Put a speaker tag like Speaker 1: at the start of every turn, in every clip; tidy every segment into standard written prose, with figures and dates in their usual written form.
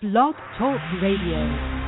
Speaker 1: Blog Talk Radio.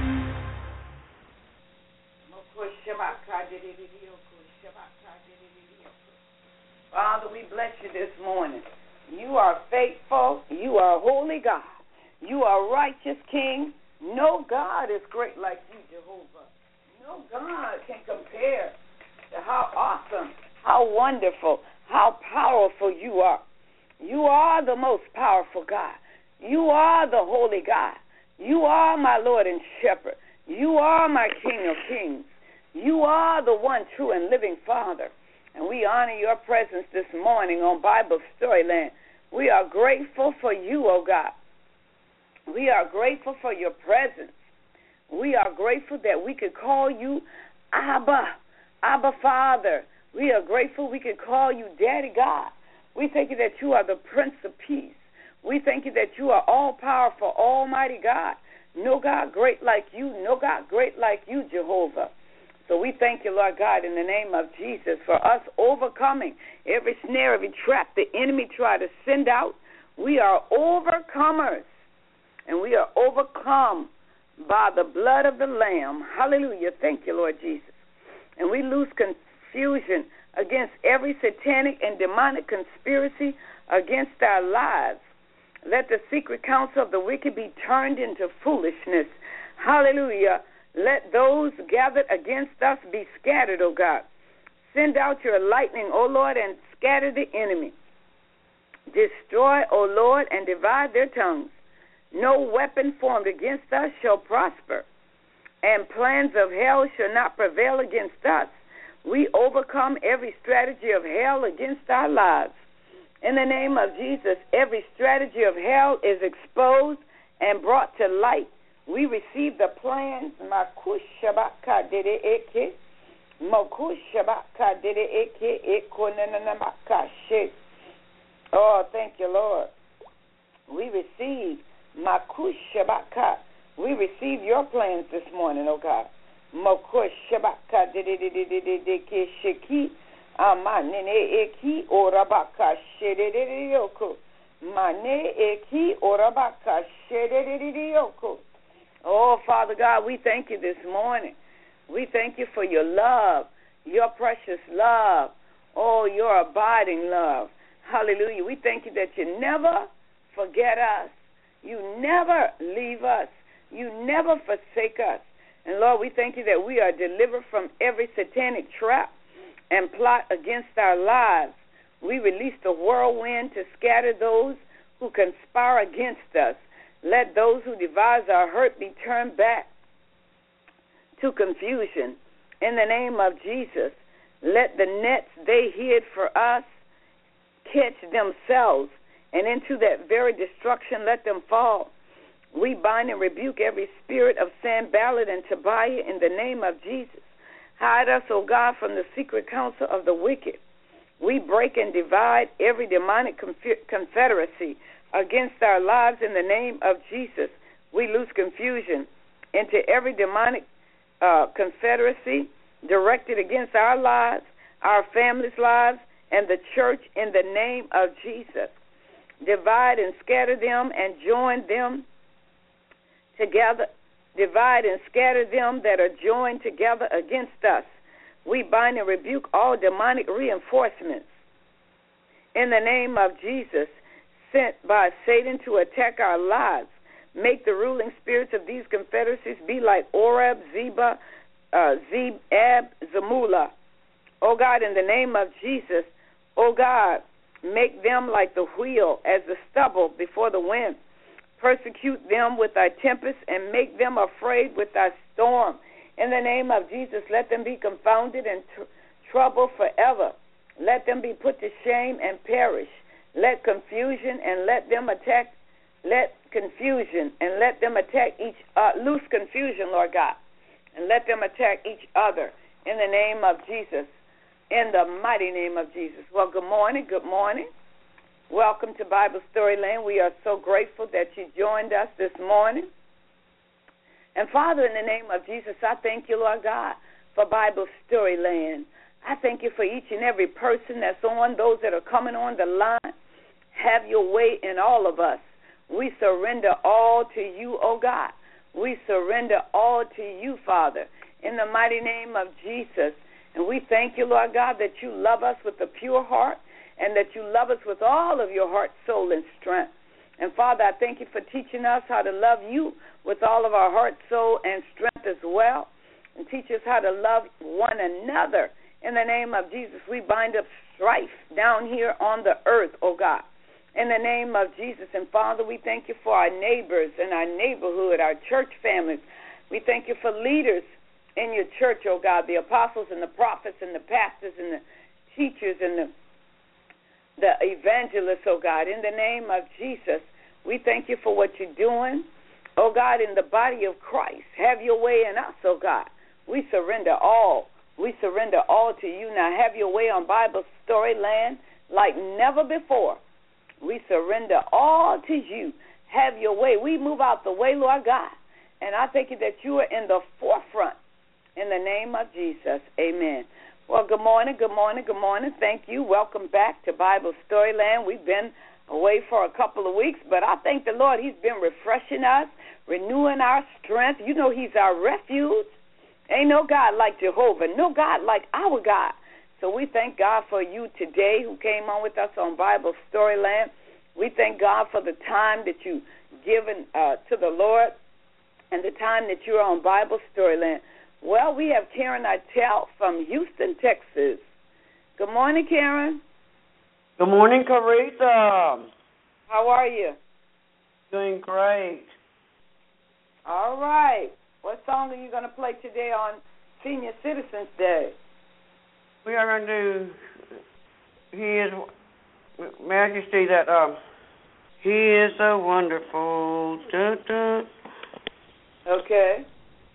Speaker 2: Father, we bless you this morning. You are faithful. You are holy God. You are righteous King. No God is great like you, Jehovah. No God can compare to how awesome, how wonderful, how powerful you are. You are the most powerful God. You are the holy God. You are my Lord and Shepherd. You are my King of kings. You are the one true and living Father. And we honor your presence this morning on Bible Storyland. We are grateful for you, oh God. We are grateful for your presence. We are grateful that we could call you Abba Father. We are grateful we could call you Daddy God. We thank you that you are the Prince of Peace. We thank you that you are all-powerful, almighty God. No God great like you. No God great like you, Jehovah. So we thank you, Lord God, in the name of Jesus, for us overcoming every snare, every trap the enemy tried to send out. We are overcomers, and we are overcome by the blood of the Lamb. Hallelujah. Thank you, Lord Jesus. And we lose confusion against every satanic and demonic conspiracy against our lives. Let the secret counsel of the wicked be turned into foolishness. Hallelujah. Let those gathered against us be scattered, O God. Send out your lightning, O Lord, and scatter the enemy. Destroy, O Lord, and divide their tongues. No weapon formed against us shall prosper, and plans of hell shall not prevail against us. We overcome every strategy of hell against our lives. In the name of Jesus, every strategy of hell is exposed and brought to light. We receive the plans. Oh, thank you, Lord. We receive we receive your plans this morning, oh God. Oh, Father God, we thank you this morning. We thank you for your love, your precious love, oh, your abiding love. Hallelujah. We thank you that you never forget us. You never leave us. You never forsake us. And, Lord, we thank you that we are delivered from every satanic trap and plot against our lives. We release the whirlwind to scatter those who conspire against us. Let those who devise our hurt be turned back to confusion. In the name of Jesus, let the nets they hid for us catch themselves, and into that very destruction let them fall. We bind and rebuke every spirit of Sanballat and Tobiah in the name of Jesus. Hide us, O God, from the secret counsel of the wicked. We break and divide every demonic confederacy against our lives in the name of Jesus. We lose confusion into every demonic confederacy directed against our lives, our families' lives, and the church in the name of Jesus. Divide and scatter them and join them together. Divide and scatter them that are joined together against us. We bind and rebuke all demonic reinforcements in the name of Jesus, sent by Satan to attack our lives. Make the ruling spirits of these confederacies be like Oreb, Zeba, Zeb, Zamula. Oh God, in the name of Jesus, oh God, make them like the wheel as the stubble before the wind. Persecute them with thy tempest and make them afraid with thy storm. In the name of Jesus, let them be confounded and troubled forever. Let them be put to shame and perish. Let confusion and let them attack. Let confusion and let them attack each. Loose confusion, Lord God, and let them attack each other. In the name of Jesus, in the mighty name of Jesus. Well, good morning. Good morning. Welcome to Bible Storyland. We are so grateful that you joined us this morning. And Father, in the name of Jesus, I thank you, Lord God, for Bible Storyland. I thank you for each and every person that's on, those that are coming on the line. Have your way in all of us. We surrender all to you, oh God. We surrender all to you, Father, in the mighty name of Jesus. And we thank you, Lord God, that you love us with a pure heart and that you love us with all of your heart, soul, and strength. And, Father, I thank you for teaching us how to love you with all of our heart, soul, and strength as well. And teach us how to love one another. In the name of Jesus, we bind up strife down here on the earth, oh God. In the name of Jesus. And, Father, we thank you for our neighbors and our neighborhood, our church families. We thank you for leaders in your church, oh God, the apostles and the prophets and the pastors and the teachers and the evangelists, oh God. In the name of Jesus, we thank you for what you're doing, oh God, in the body of Christ. Have your way in us, oh God. We surrender all. We surrender all to you. Now have your way on Bible Storyland like never before. We surrender all to you. Have your way. We move out the way, Lord God. And I thank you that you are in the forefront. In the name of Jesus, amen. Well, good morning, good morning, good morning. Thank you. Welcome back to Bible Storyland. We've been away for a couple of weeks, but I thank the Lord. He's been refreshing us, renewing our strength. You know he's our refuge. Ain't no God like Jehovah, no God like our God. So we thank God for you today who came on with us on Bible Storyland. We thank God for the time that you've given to the Lord and the time that you're on Bible Storyland. Well, we have Karen Itel from Houston, Texas. Good morning, Karen.
Speaker 3: Good morning, Caritha.
Speaker 2: How are you?
Speaker 3: Doing great.
Speaker 2: All right. What song are you going to play today on Senior Citizens Day?
Speaker 3: We are going to do His Majesty that He is a wonderful.
Speaker 2: Okay.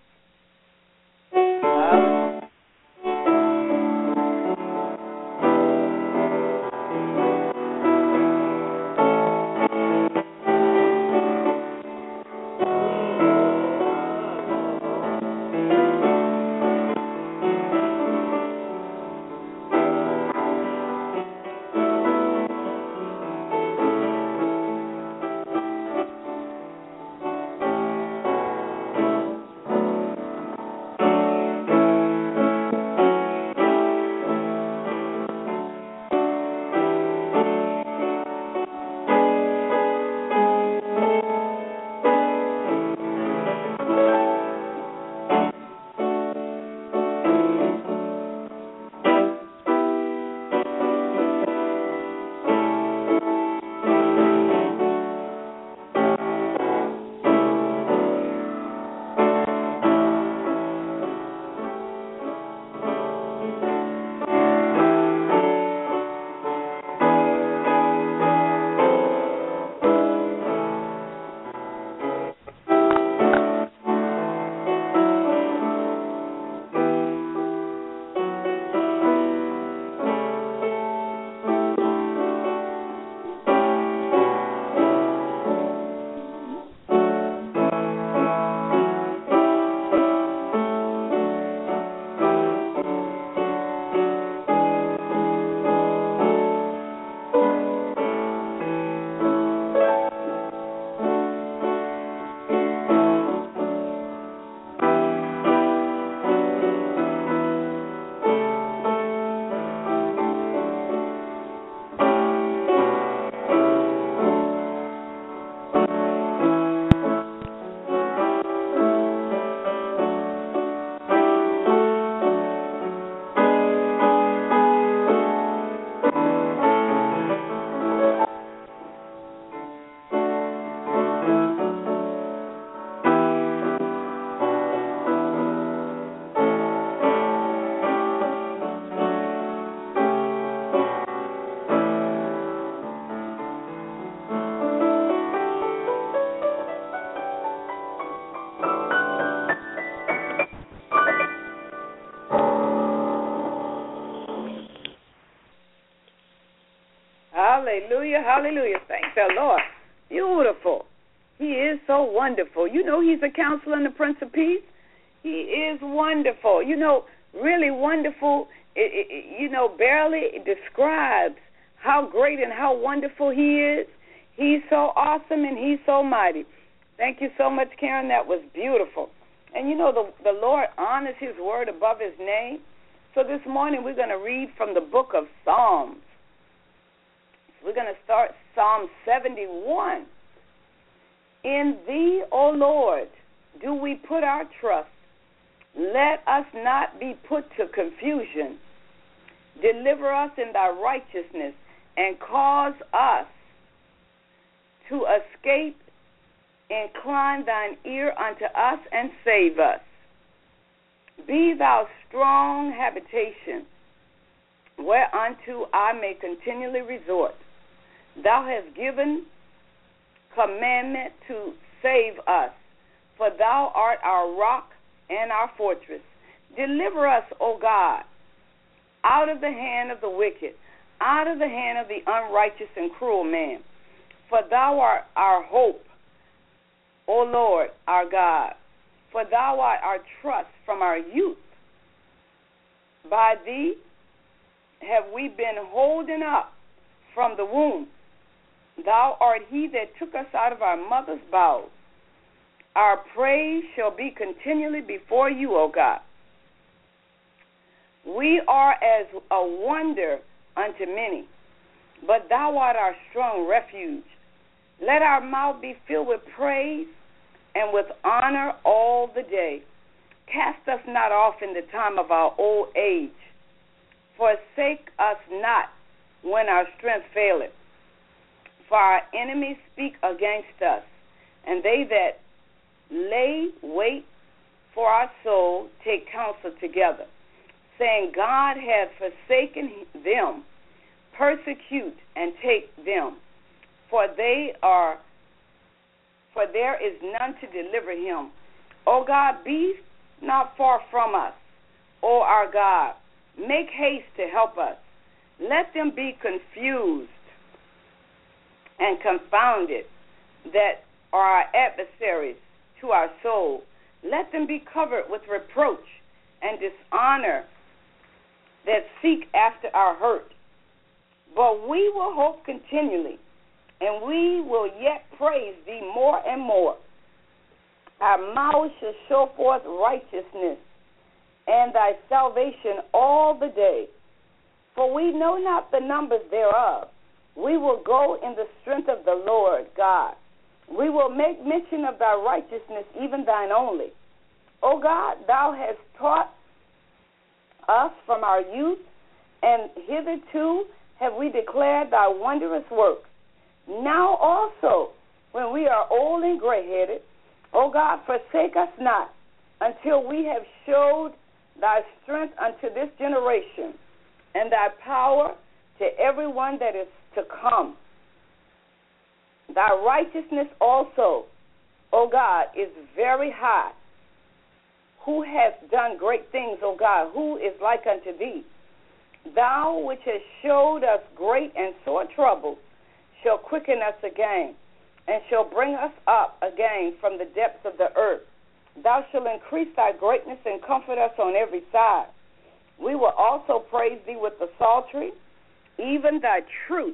Speaker 2: Hallelujah, hallelujah. Thank the Lord. Beautiful. He is so wonderful. You know he's a counselor and the Prince of Peace. He is wonderful. You know, really wonderful, barely describes how great and how wonderful he is. He's so awesome and he's so mighty. Thank you so much, Karen. That was beautiful. And you know, the Lord honors his word above his name. So this morning we're going to read from the book of Psalms. We're going to start Psalm 71. In thee, O Lord, do we put our trust. Let us not be put to confusion. Deliver us in thy righteousness and cause us to escape. Incline thine ear unto us and save us. Be thou strong habitation, whereunto I may continually resort. Thou hast given commandment to save us, for thou art our rock and our fortress. Deliver us, O God, out of the hand of the wicked, out of the hand of the unrighteous and cruel man. For thou art our hope, O Lord, our God. For thou art our trust from our youth. By thee have we been holden up from the womb. Thou art he that took us out of our mother's bowels. Our praise shall be continually before you, O God. We are as a wonder unto many, but thou art our strong refuge. Let our mouth be filled with praise and with honor all the day. Cast us not off in the time of our old age. Forsake us not when our strength faileth. For our enemies speak against us, and they that lay wait for our soul take counsel together, saying, God hath forsaken them. Persecute and take them, for there is none to deliver him. O God, be not far from us. O our God, make haste to help us. Let them be confused and confounded that are our adversaries to our soul. Let them be covered with reproach and dishonor that seek after our hurt. But we will hope continually, and we will yet praise thee more and more. Our mouths shall show forth righteousness and thy salvation all the day. For we know not the numbers thereof. We will go in the strength of the Lord God. We will make mention of thy righteousness, even thine only. O God, thou hast taught us from our youth, and hitherto have we declared thy wondrous works. Now also, when we are old and gray-headed, O God, forsake us not until we have showed thy strength unto this generation, and thy power to everyone that is to come. Thy righteousness also, O God, is very high. Who hath done great things, O God? Who is like unto thee? Thou which hast showed us great and sore trouble shall quicken us again, and shall bring us up again from the depths of the earth. Thou shalt increase thy greatness and comfort us on every side. We will also praise thee with the psaltery, even thy truth.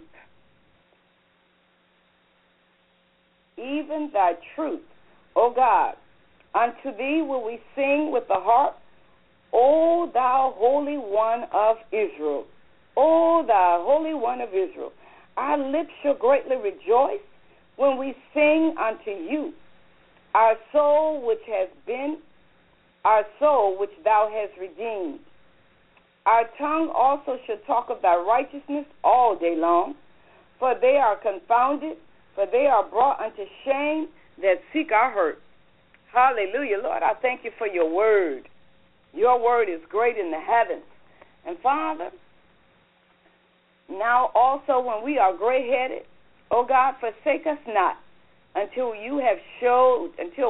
Speaker 2: Even thy truth, O God. Unto thee will we sing with the harp, O thou Holy One of Israel. O thou Holy One of Israel. Our lips shall greatly rejoice when we sing unto you. Our soul which thou hast redeemed. Our tongue also shall talk of thy righteousness all day long, for they are confounded, for they are brought unto shame that seek our hurt. Hallelujah. Lord, I thank you for your word. Your word is great in the heavens. And Father, now also when we are gray-headed, O God, forsake us not until we have showed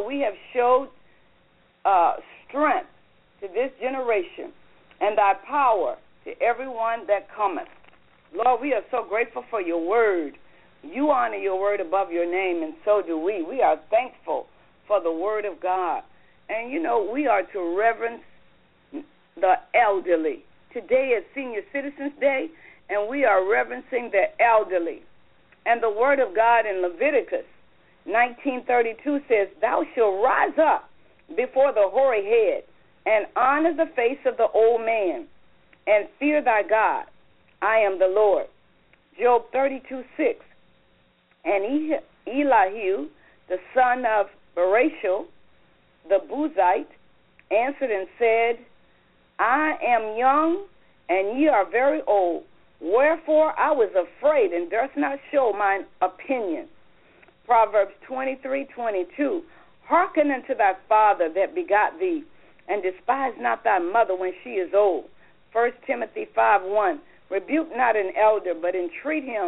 Speaker 2: strength to this generation, and thy power to everyone that cometh. Lord, we are so grateful for your word. You honor your word above your name, and so do we. We are thankful for the word of God. And, you know, we are to reverence the elderly. Today is Senior Citizens Day, and we are reverencing the elderly. And the word of God in Leviticus 19:32 says, thou shalt rise up before the hoary head and honor the face of the old man and fear thy God. I am the Lord. Job 32:6. And Elihu, the son of Barachel, the Buzite, answered and said, I am young, and ye are very old. Wherefore I was afraid, and durst not show mine opinion. Proverbs 23:22. Hearken unto thy father that begot thee, and despise not thy mother when she is old. 1 Timothy 5:1. Rebuke not an elder, but entreat him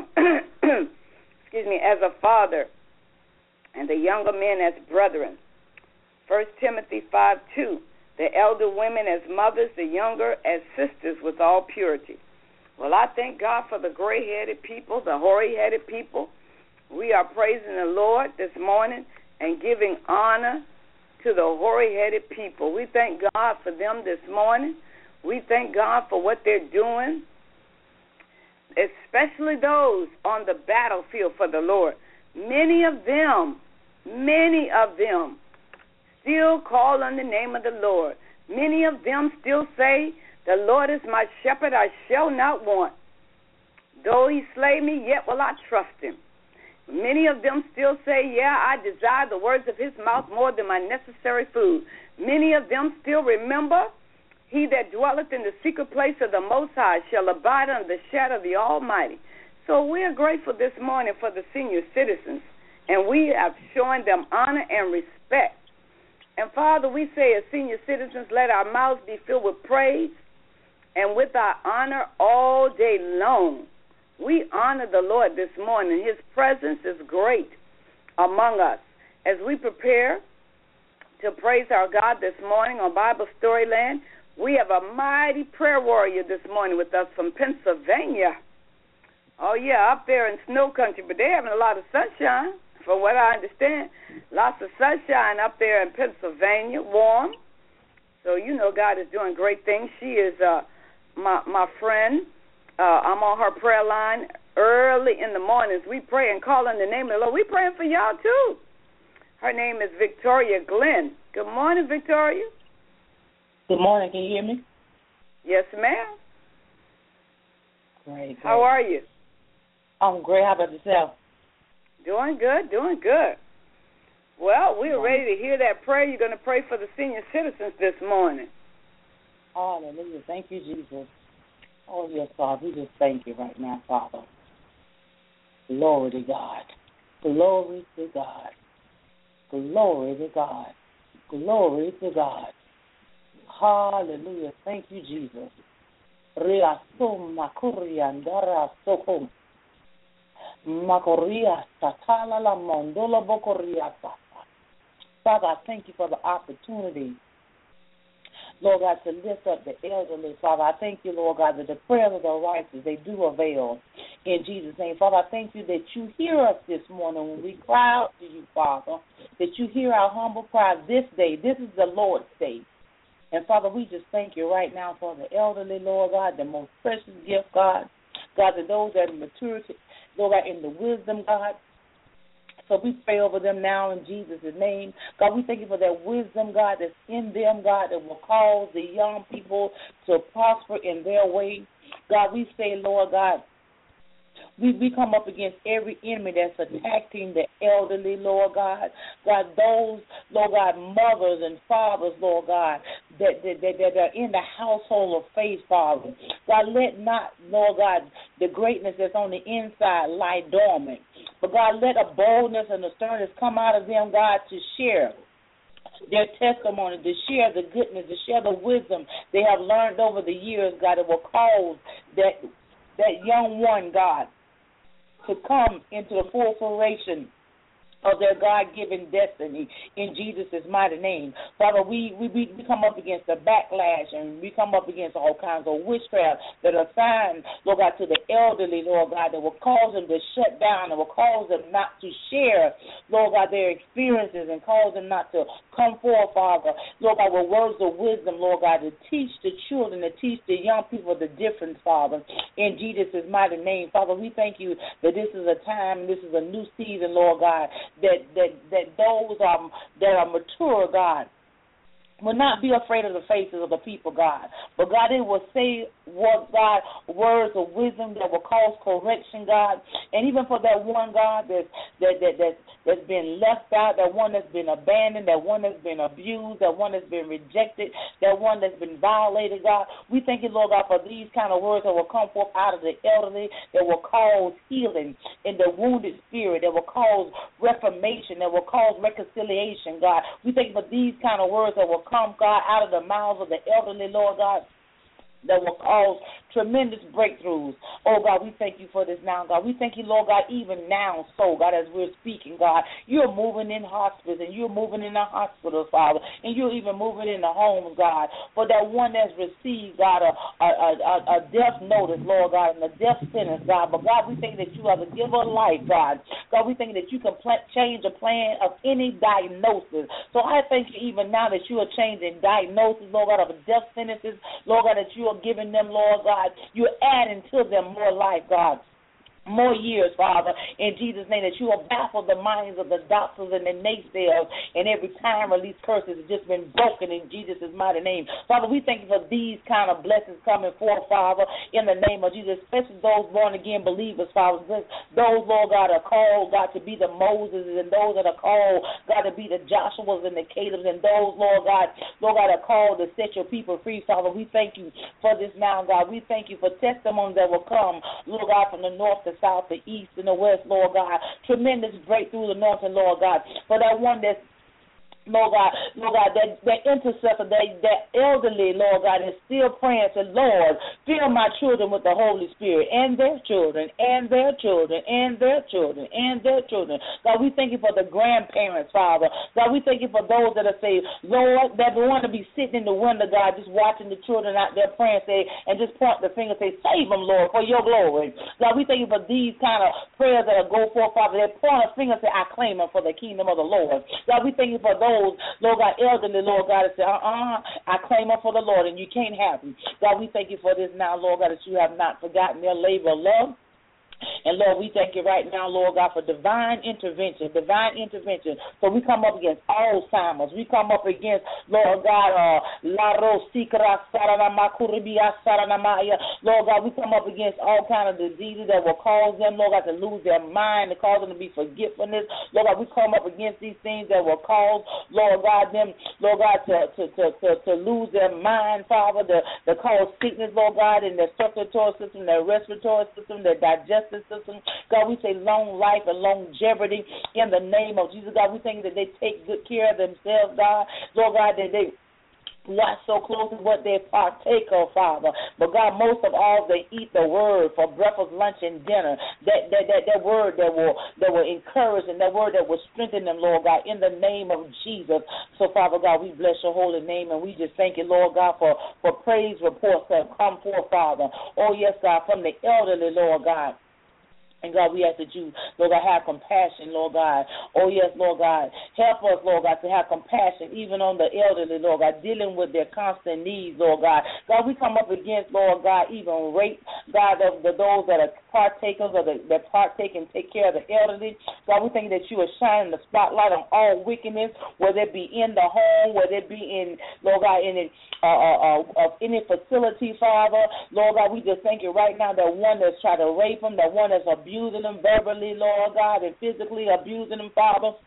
Speaker 2: as a father, and the younger men as brethren. 1 Timothy 5:2. The elder women as mothers, the younger as sisters with all purity. Well, I thank God for the gray-headed people, the hoary-headed people. We are praising the Lord this morning and giving honor to the hoary-headed people. We thank God for them this morning. We thank God for what they're doing, especially those on the battlefield for the Lord. Many of them still call on the name of the Lord. Many of them still say, the Lord is my shepherd, I shall not want. Though he slay me, yet will I trust him. Many of them still say, I desire the words of his mouth more than my necessary food. Many of them still remember, he that dwelleth in the secret place of the Most High shall abide under the shadow of the Almighty. So we are grateful this morning for the senior citizens, and we have shown them honor and respect. And, Father, we say as senior citizens, let our mouths be filled with praise and with our honor all day long. We honor the Lord this morning. His presence is great among us. As we prepare to praise our God this morning on Bible Storyland, we have a mighty prayer warrior this morning with us from Pennsylvania. Oh, yeah, up there in snow country, but they're having a lot of sunshine, from what I understand. Lots of sunshine up there in Pennsylvania, warm. So, you know, God is doing great things. She is my friend. I'm on her prayer line early in the mornings. We pray and call on the name of the Lord. We praying for y'all, too. Her name is Victoria Glenn. Good morning, Victoria.
Speaker 4: Good morning. Can you hear me?
Speaker 2: Yes, ma'am.
Speaker 4: Great.
Speaker 2: How are you?
Speaker 4: I'm great. How about yourself?
Speaker 2: Doing good, doing good. Well, we're ready to hear that prayer. You're going to pray for the senior citizens this morning.
Speaker 4: Hallelujah. Thank you, Jesus. Oh, yes, Father. We just thank you right now, Father. Glory to God. Glory to God. Glory to God. Glory to God. Hallelujah. Thank you, Jesus. Riasum makuriandara sokum. Makoria satala la mondola bokoria sata. Father, I thank you for the opportunity, Lord God, to lift up the elderly. Father, I thank you, Lord God, that the prayers of the righteous, they do avail in Jesus' name. Father, I thank you that you hear us this morning when we cry out to you, Father, that you hear our humble cry this day. This is the Lord's day. And, Father, we just thank you right now for the elderly, Lord God, the most precious gift, God. God, that those that are maturity, Lord God, in the wisdom, God. So we pray over them now in Jesus' name. God, we thank you for that wisdom, God, that's in them, God, that will cause the young people to prosper in their way. God, we say, Lord God, we come up against every enemy that's attacking the elderly, Lord God. God, those, Lord God, mothers and fathers, Lord God, that are in the household of faith, Father. God, let not, Lord God, the greatness that's on the inside lie dormant. But, God, let a boldness and a sternness come out of them, God, to share their testimony, to share the goodness, to share the wisdom they have learned over the years, God, that will cause that young one, God, to come into the full fruition of their God-given destiny in Jesus' mighty name. Father, we come up against the backlash, and we come up against all kinds of witchcraft that are assigned, Lord God, to the elderly, Lord God, that will cause them to shut down and will cause them not to share, Lord God, their experiences and cause them not to come forth, Father, Lord God, with words of wisdom, Lord God, to teach the children, to teach the young people the difference, Father, in Jesus' mighty name. Father, we thank you that this is a time, this is a new season, Lord God, that those that are mature, God, will not be afraid of the faces of the people, God. But, God, it will say, God, words of wisdom that will cause correction, God. And even for that one, God, that's been left out, that one that's been abandoned, that one that's been abused, that one that's been rejected, that one that's been violated, God. We thank you, Lord God, for these kind of words that will come forth out of the elderly, that will cause healing in the wounded spirit, that will cause reformation, that will cause reconciliation, God. We thank you for these kind of words that will come, God, out of the mouths of the elderly, Lord God, that will cause tremendous breakthroughs. Oh, God, we thank you for this now, God. We thank you, Lord God, even now, so, God, as we're speaking, God, you're moving in hospitals and you're moving in the hospitals, Father, and you're even moving in the homes, God, for that one that's received, God, a death notice, Lord God, and a death sentence, God. But, God, we thank that you are the giver of life, God. God, we thank that you can change the plan of any diagnosis. So I thank you even now that you are changing diagnosis, Lord God, of death sentences, Lord God, that you are giving them, Lord God, you're adding to them more life, God. More years, Father, in Jesus' name, that you will baffle the minds of the doctors and the naysayers, and every time release curses has just been broken in Jesus' mighty name. Father, we thank you for these kind of blessings coming forth, Father, in the name of Jesus, especially those born-again believers, Father. Those, Lord God, are called, God, to be the Moses, and those that are called, God, to be the Joshuas and the Calebs, and those, Lord God, are called to set your people free, Father. We thank you for this now, God. We thank you for testimonies that will come, Lord God, from the north, the south, the east, and the west, Lord God. Tremendous breakthrough the north and Lord God. For that one that's, Lord God, that intercessor, that elderly, Lord God, is still praying to, Lord, fill my children with the Holy Spirit, and their children, and their children, and their children, and their children. God, we thank you for the grandparents, Father. God, we thank you for those that are saying, Lord, that want to be sitting in the window, God, just watching the children out there praying, say, and just point the finger, say, save them, Lord, for your glory. God, we thank you for these kind of prayers that will go forth, Father. They point a finger and say, I claim them for the kingdom of the Lord. God, we thank you for those, Lord God, elderly, Lord God, that say, I claim them for the Lord, and you can't have them. God, we thank you for this now, Lord God, that you have not forgotten their labor of love. And, Lord, we thank you right now, Lord God, for divine intervention. So we come up against Alzheimer's. We come up against, Lord God, Lord God, we come up against all kind of diseases that will cause them, Lord God, to lose their mind, to cause them to be forgetfulness. Lord God, we come up against these things that will cause, Lord God, them, Lord God, to lose their mind, Father, to cause sickness, Lord God, in their circulatory system, their respiratory system, their digestive system. God, we say long life and longevity in the name of Jesus. God, we think that they take good care of themselves, God. Lord God, that they watch so closely what they partake of, Father. But God, most of all, they eat the word for breakfast, lunch, and dinner. That word that will encourage and that word that will strengthen them, Lord God, in the name of Jesus. So, Father God, we bless your holy name, and we just thank you, Lord God, for praise reports that have come forth, Father. Oh, yes, God, from the elderly, Lord God. And, God, we ask that you, Lord God, have compassion, Lord God. Oh, yes, Lord God. Help us, Lord God, to have compassion even on the elderly, Lord God, dealing with their constant needs, Lord God. God, we come up against, Lord God, even rape, God, of those that are partakers or that partake and take care of the elderly. God, we thank that you are shining the spotlight on all wickedness, whether it be in the home, whether it be in, Lord God, in any facility, Father. Lord God, we just thank you right now that one that's trying to rape them, that one that's abusing them verbally, Lord God, and physically abusing them, Father.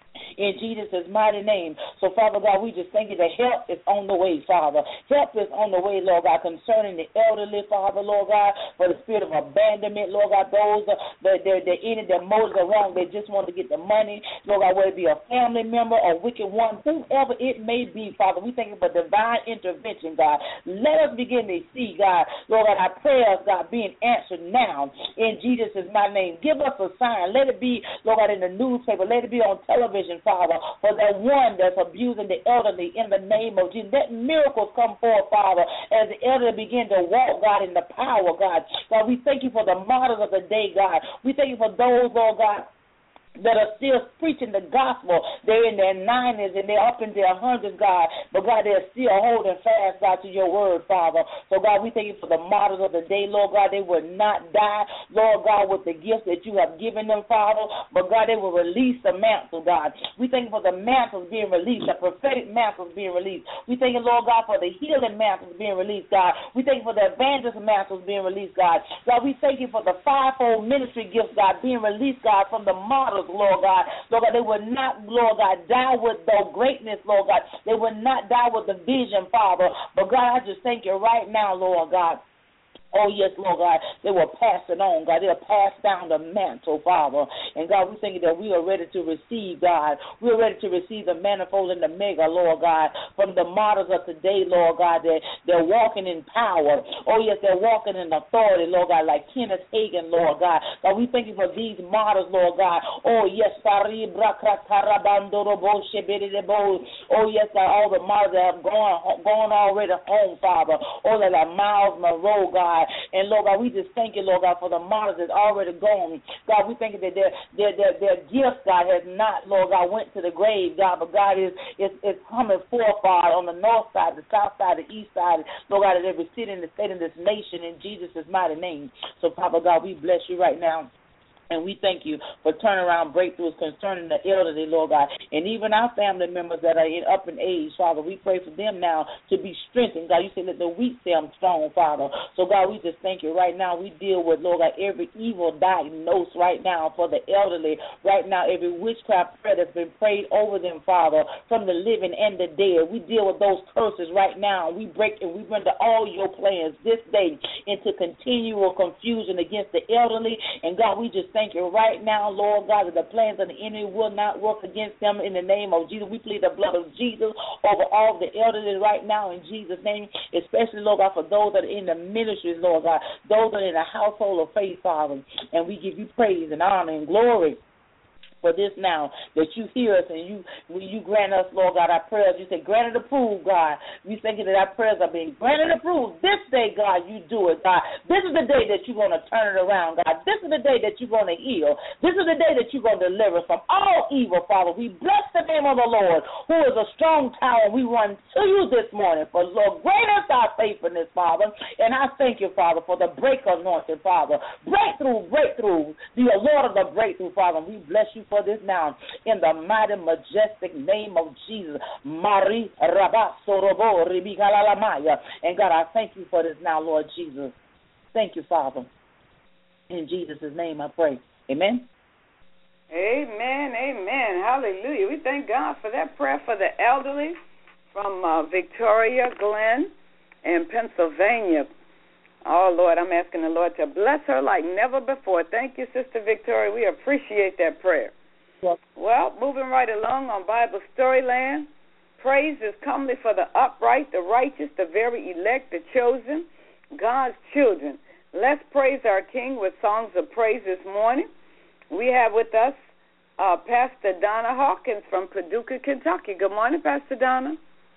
Speaker 4: in Jesus' mighty name. So, Father God, we just thank you that help is on the way, Father. Help is on the way, Lord God, concerning the elderly, Father, Lord God, for the spirit of abandonment, Lord God, those that any their motives are wrong, they just want to get the money, Lord God, whether it be a family member, a wicked one, whoever it may be, Father. We thank you for divine intervention, God. Let us begin to see, God, Lord God, our prayers, God, being answered now in Jesus' mighty name. Give us a sign. Let it be, Lord God, in the newspaper. Let it be on television, Father, for that one that's abusing the elderly in the name of Jesus. Let miracles come forth, Father, as the elderly begin to walk, God, in the power, God. God, we thank you for the martyrs of the day, God. We thank you for those, Lord God, that are still preaching the gospel. They're in their 90s and they're up in their 100s, God. But, God, they're still holding fast, God, to your word, Father. So, God, we thank you for the martyrs of the day, Lord God. They will not die, Lord God, with the gifts that you have given them, Father. But, God, they will release the mantle, God. We thank you for the mantles being released, the prophetic mantles being released. We thank you, Lord God, for the healing mantles being released, God. We thank you for the evangelist mantles being released, God. God, we thank you for the fivefold ministry gifts, God, being released, God, from the martyrs, Lord God. Lord God, they will not, Lord God, die with the greatness, Lord God. They will not die with the vision, Father. But, God, I just thank you right now, Lord God. Oh, yes, Lord God, they will pass it on, God. They'll pass down the mantle, Father. And, God, we think that we are ready to receive, God. We are ready to receive the manifold and the mega, Lord God, from the martyrs of today, Lord God. They're walking in power. Oh, yes, they're walking in authority, Lord God, like Kenneth Hagin, Lord God. God, we thank you for these martyrs, Lord God. Oh, yes, oh, yes, God, all the martyrs that have gone already home, Father. Oh, that are Miles Monroe, God. And, Lord God, we just thank you, Lord God, for the martyrs that's already gone. God, we thank you that their gift, God, has not, Lord God, went to the grave, God, but God is coming forth, God, on the north side, the south side, the east side, Lord God, at every city in the state of this nation in Jesus' mighty name. So, Father God, we bless you right now. And we thank you for turnaround breakthroughs concerning the elderly, Lord God. And even our family members that are up in age, Father, we pray for them now to be strengthened. God, you say let the weak say I'm strong, Father. So, God, we just thank you right now. We deal with, Lord God, every evil diagnosis right now for the elderly. Right now, every witchcraft prayer that's been prayed over them, Father, from the living and the dead. We deal with those curses right now. We break and we render all your plans this day into continual confusion against the elderly. And, God, we just thank you right now, Lord God, that the plans of the enemy will not work against them in the name of Jesus. We plead the blood of Jesus over all the elderly right now in Jesus' name, especially, Lord God, for those that are in the ministries, Lord God, those that are in the household of faith, Father. And we give you praise and honor and glory for this now, that you hear us and you grant us, Lord God, our prayers. You say, granted approved, God. We thank you that our prayers are being granted approved. This day, God, you do it, God. This is the day that you're going to turn it around, God. This is the day that you're going to heal. This is the day that you're going to deliver from all evil, Father. We bless the name of the Lord, who is a strong tower. We run to you this morning, for, Lord, great is our faithfulness, Father. And I thank you, Father, for the break anointing, Father. Breakthrough, the Lord of the breakthrough, Father. We bless you for this now in the mighty, majestic name of Jesus. Mari Rabasorobo Ribikalamaya. And God, I thank you for this now, Lord Jesus. Thank you, Father. In Jesus' name I pray. Amen.
Speaker 2: Amen, amen. Hallelujah. We thank God for that prayer for the elderly from Victoria Glenn in Pennsylvania. Oh, Lord, I'm asking the Lord to bless her like never before. Thank you, Sister Victoria. We appreciate that prayer.
Speaker 4: Yes.
Speaker 2: Well, moving right along on Bible Storyland, praise is comely for the upright, the righteous, the very elect, the chosen, God's children. Let's praise our King with songs of praise this morning. We have with us Pastor Donna Hawkins from Paducah, Kentucky. Good morning, Pastor Donna.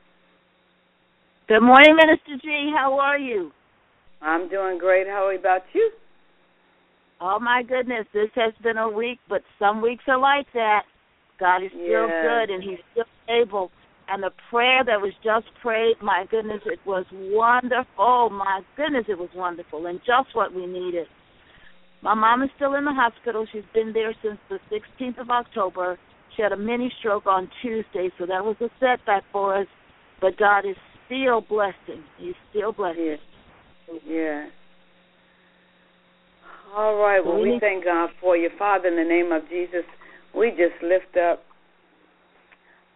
Speaker 5: Good morning, Minister G. How are you?
Speaker 2: I'm doing great. How about you?
Speaker 5: Oh, my goodness, this has been a week, but some weeks are like that. God is still good, and he's still able. And the prayer that was just prayed, my goodness, it was wonderful. My goodness, it was wonderful, and just what we needed. My mom is still in the hospital. She's been there since the 16th of October. She had a mini stroke on Tuesday, so that was a setback for us. But God is still blessing. He's still blessing.
Speaker 2: Yeah. All right, well, we thank God for you. Father, in the name of Jesus, we just lift up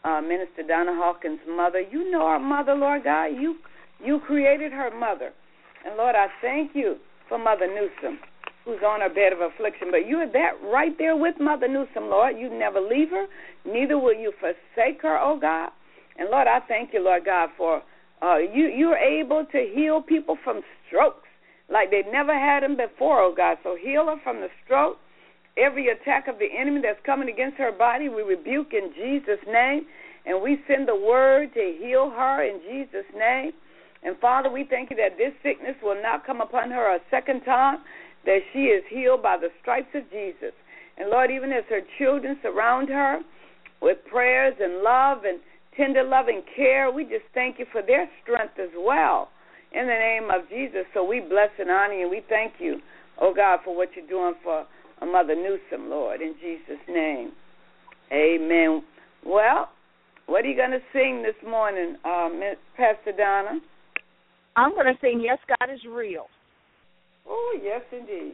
Speaker 2: Minister Donna Hawkins' mother. You know our mother, Lord God. You created her mother. And, Lord, I thank you for Mother Newsom, who's on her bed of affliction. But you are right there with Mother Newsom, Lord. You never leave her, neither will you forsake her, oh God. And, Lord, I thank you, Lord God, for you're able to heal people from strokes like they never had them before, oh God. So heal her from the stroke. Every attack of the enemy that's coming against her body, we rebuke in Jesus' name. And we send the word to heal her in Jesus' name. And, Father, we thank you that this sickness will not come upon her a second time, that she is healed by the stripes of Jesus. And, Lord, even as her children surround her with prayers and love and tender loving care, we just thank you for their strength as well in the name of Jesus. So we bless and honor you, and we thank you, oh God, for what you're doing for Mother Newsom, Lord, in Jesus' name. Amen. Well, what are you going to sing this morning, Pastor Donna?
Speaker 5: I'm going to sing Yes, God is Real.
Speaker 2: Oh, yes, indeed.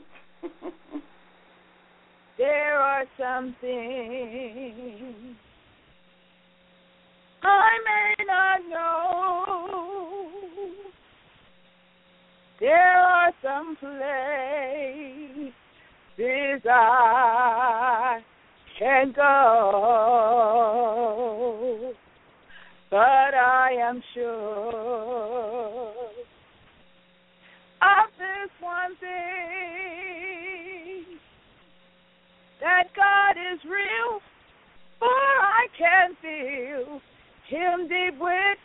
Speaker 5: There are some things I may not know. There are some places I can go, but I am sure of this one thing, that God is real, for I can feel Him deep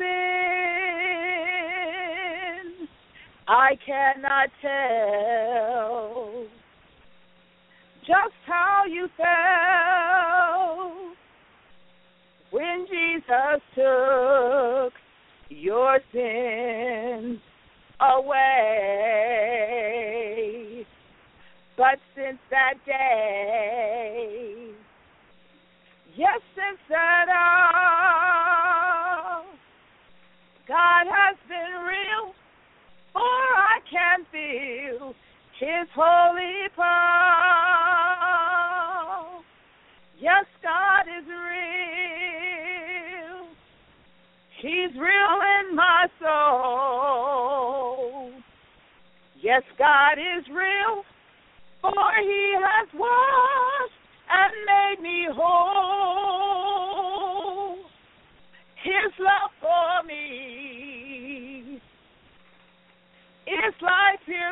Speaker 5: within. I cannot tell just how you felt when Jesus took your sins away. But since that day, yes, since that hour, God has been real, for I can feel His holy power. Yes, God is real. He's real in my soul. Yes, God is real, for He has washed and made me whole. His love for me is like pure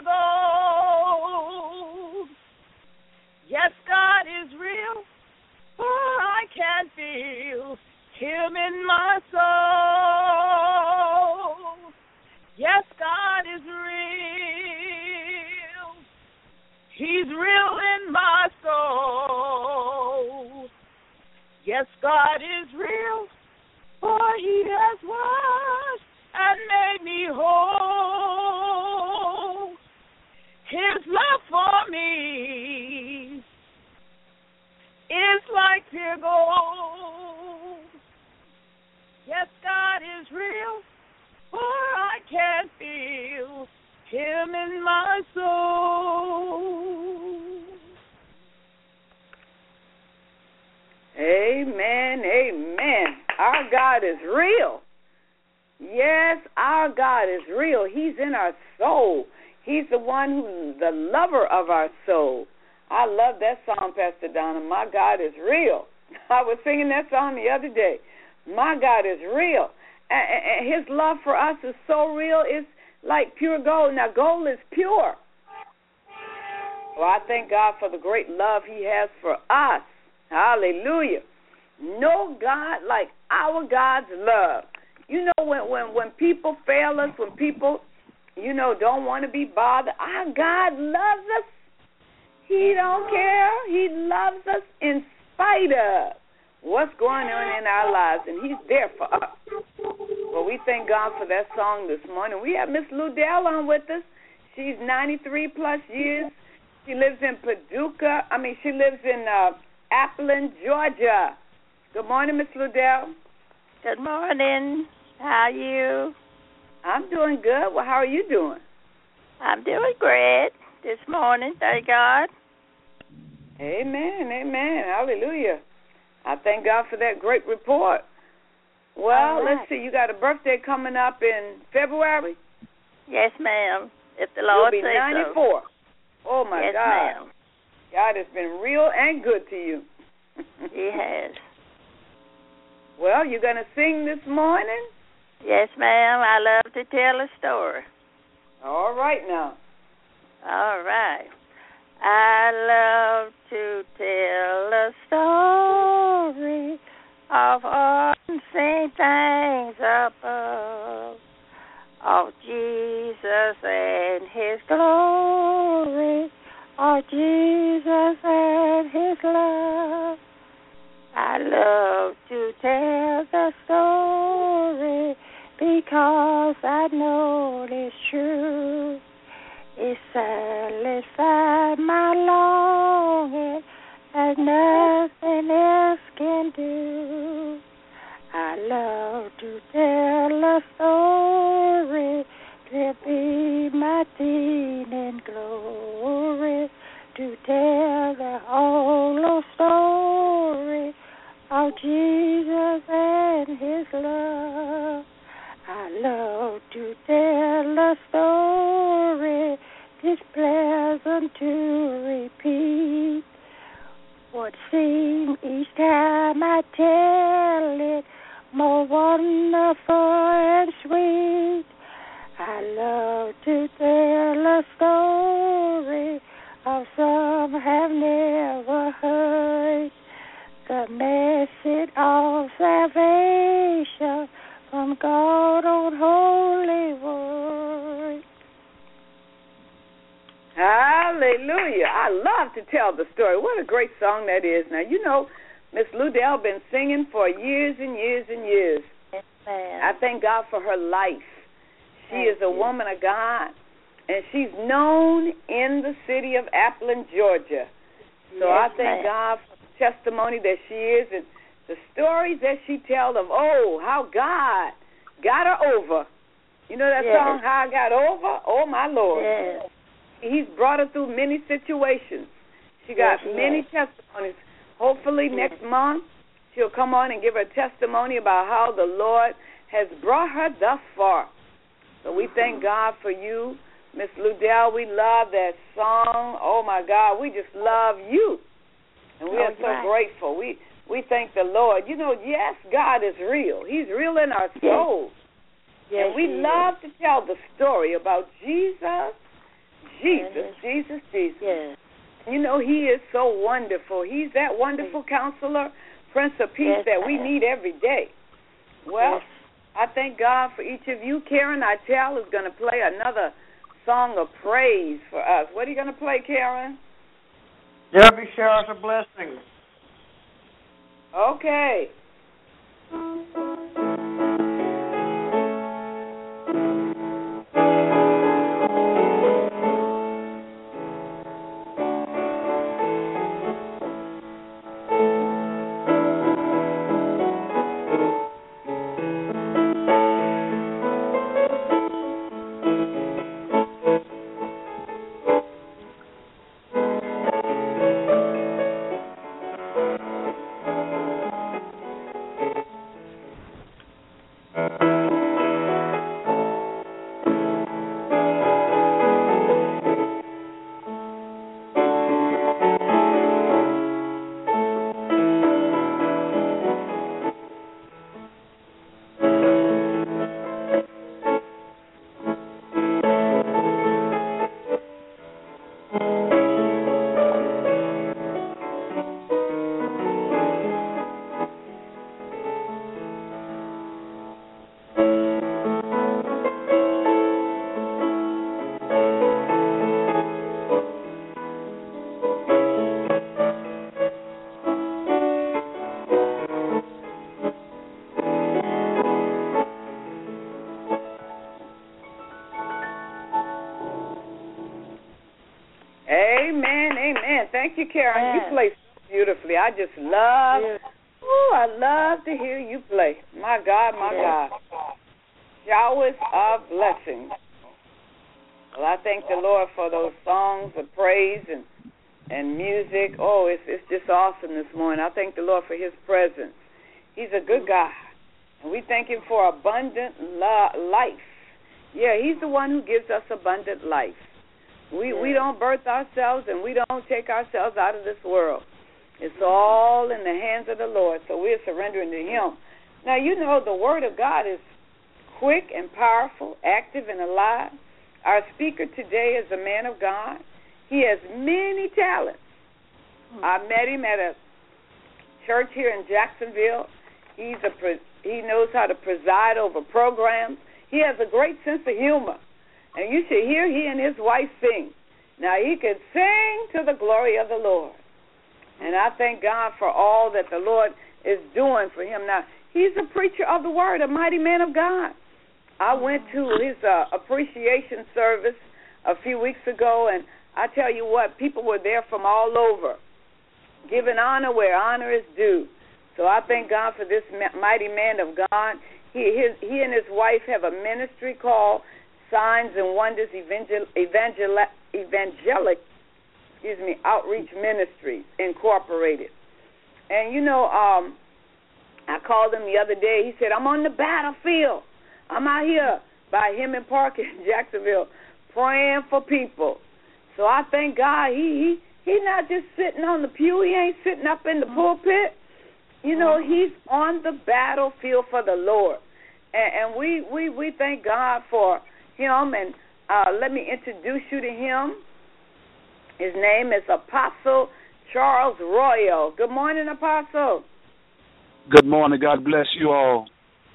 Speaker 5: gold. Yes, God is real, for I can feel Him in my soul. Yes, God is real. He's real in my soul. Yes, God is real, for He has washed and made me whole. His love for me is like pure gold. Yes, God is real, for I can feel Him in my soul.
Speaker 2: Amen, amen. Our God is real. Yes, our God is real. He's in our soul. He's the one who's the lover of our soul. I love that song, Pastor Donna. My God is real. I was singing that song the other day. My God is real. And His love for us is so real, it's like pure gold. Now, gold is pure. Well, I thank God for the great love He has for us. Hallelujah. No God like our God's love. You know, when people fail us, when people, don't want to be bothered, our God loves us. He don't care. He loves us in spite of what's going on in our lives, and He's there for us. Well, we thank God for that song this morning. We have Miss Ludell on with us. She's 93-plus years. She lives in she lives in Appleton, Georgia. Good morning, Miss Ludell.
Speaker 6: Good morning. How are you?
Speaker 2: I'm doing good. Well, how are you doing?
Speaker 6: I'm doing great this morning, thank God.
Speaker 2: Amen, amen, hallelujah. I thank God for that great report. Well, let's see. You got a birthday coming up in February?
Speaker 6: Yes, ma'am. If the Lord
Speaker 2: You'll be
Speaker 6: says
Speaker 2: 94.
Speaker 6: So.
Speaker 2: Oh, my
Speaker 6: yes,
Speaker 2: God.
Speaker 6: Ma'am.
Speaker 2: God has been real and good to you.
Speaker 6: He has.
Speaker 2: Well, you going to sing this morning?
Speaker 6: Yes, ma'am. I love to tell a story.
Speaker 2: All right now.
Speaker 6: All right. I love to tell a story of unseen things above, of Jesus and His glory, of Jesus and His love. I love to tell the story because I know it's true. It satisfies my longing as nothing else can do. I love to tell a story to be my theme in glory, to tell the whole story of Jesus and His love. I love to tell a story that's pleasant to repeat. What seems each time I tell it more wonderful and sweet. I love to tell a story of some have never heard, the message of salvation from God on holy word.
Speaker 2: Hallelujah. I love to tell the story. What a great song that is. Now, you know, Miss Ludell been singing for years and years and years.
Speaker 6: Yes, ma'am.
Speaker 2: I thank God for her life. She is a woman of God, and she's known in the city of Appleton, Georgia. So I thank God for the testimony that she is and the stories that she tells of, how God got her over. You know that song, How I Got Over? Oh, my Lord.
Speaker 6: Yes.
Speaker 2: He's brought her through many situations. She got many testimonies. Hopefully next month she'll come on and give her testimony about how the Lord has brought her thus far. So we thank God for you, Miss Ludell. We love that song. Oh, my God, we just love you. And we are so grateful. We thank the Lord. You know, yes, God is real. He's real in our souls. Yes, and we love to tell the story about Jesus. Yes. You know, He is so wonderful. He's that wonderful counselor, Prince of Peace that we need every day. Well, I thank God for each of you. Karen Itel is going to play another song of praise for us. What are you going to play, Karen?
Speaker 3: Debbie, shower us a blessing.
Speaker 2: Okay. Amen. Thank you, Karen. You play so beautifully. I just love, I love to hear you play. My God. Showers of blessings. Well, I thank the Lord for those songs of praise and music. Oh, it's just awesome this morning. I thank the Lord for His presence. He's a good God. We thank Him for abundant life. Yeah, He's the one who gives us abundant life. We don't birth ourselves, and we don't take ourselves out of this world. It's all in the hands of the Lord, so we're surrendering to Him. Now, you know the Word of God is quick and powerful, active and alive. Our speaker today is a man of God. He has many talents. I met him at a church here in Jacksonville. He knows how to preside over programs. He has a great sense of humor. And you should hear he and his wife sing. Now, he could sing to the glory of the Lord. And I thank God for all that the Lord is doing for him. Now, he's a preacher of the Word, a mighty man of God. I went to his appreciation service a few weeks ago, and I tell you what, people were there from all over, giving honor where honor is due. So I thank God for this mighty man of God. He and his wife have a ministry called Signs and Wonders Evangelic Outreach Ministries Incorporated. And you know, I called him the other day. He said, I'm on the battlefield. I'm out here by Hemming Park in Jacksonville praying for people. So I thank God he not just sitting on the pew. He ain't sitting up in the pulpit. You know, he's on the battlefield for the Lord. And we thank God for him. And let me introduce you to him. His name is Apostle Charles Royal. Good morning, Apostle.
Speaker 7: Good morning. God bless you all.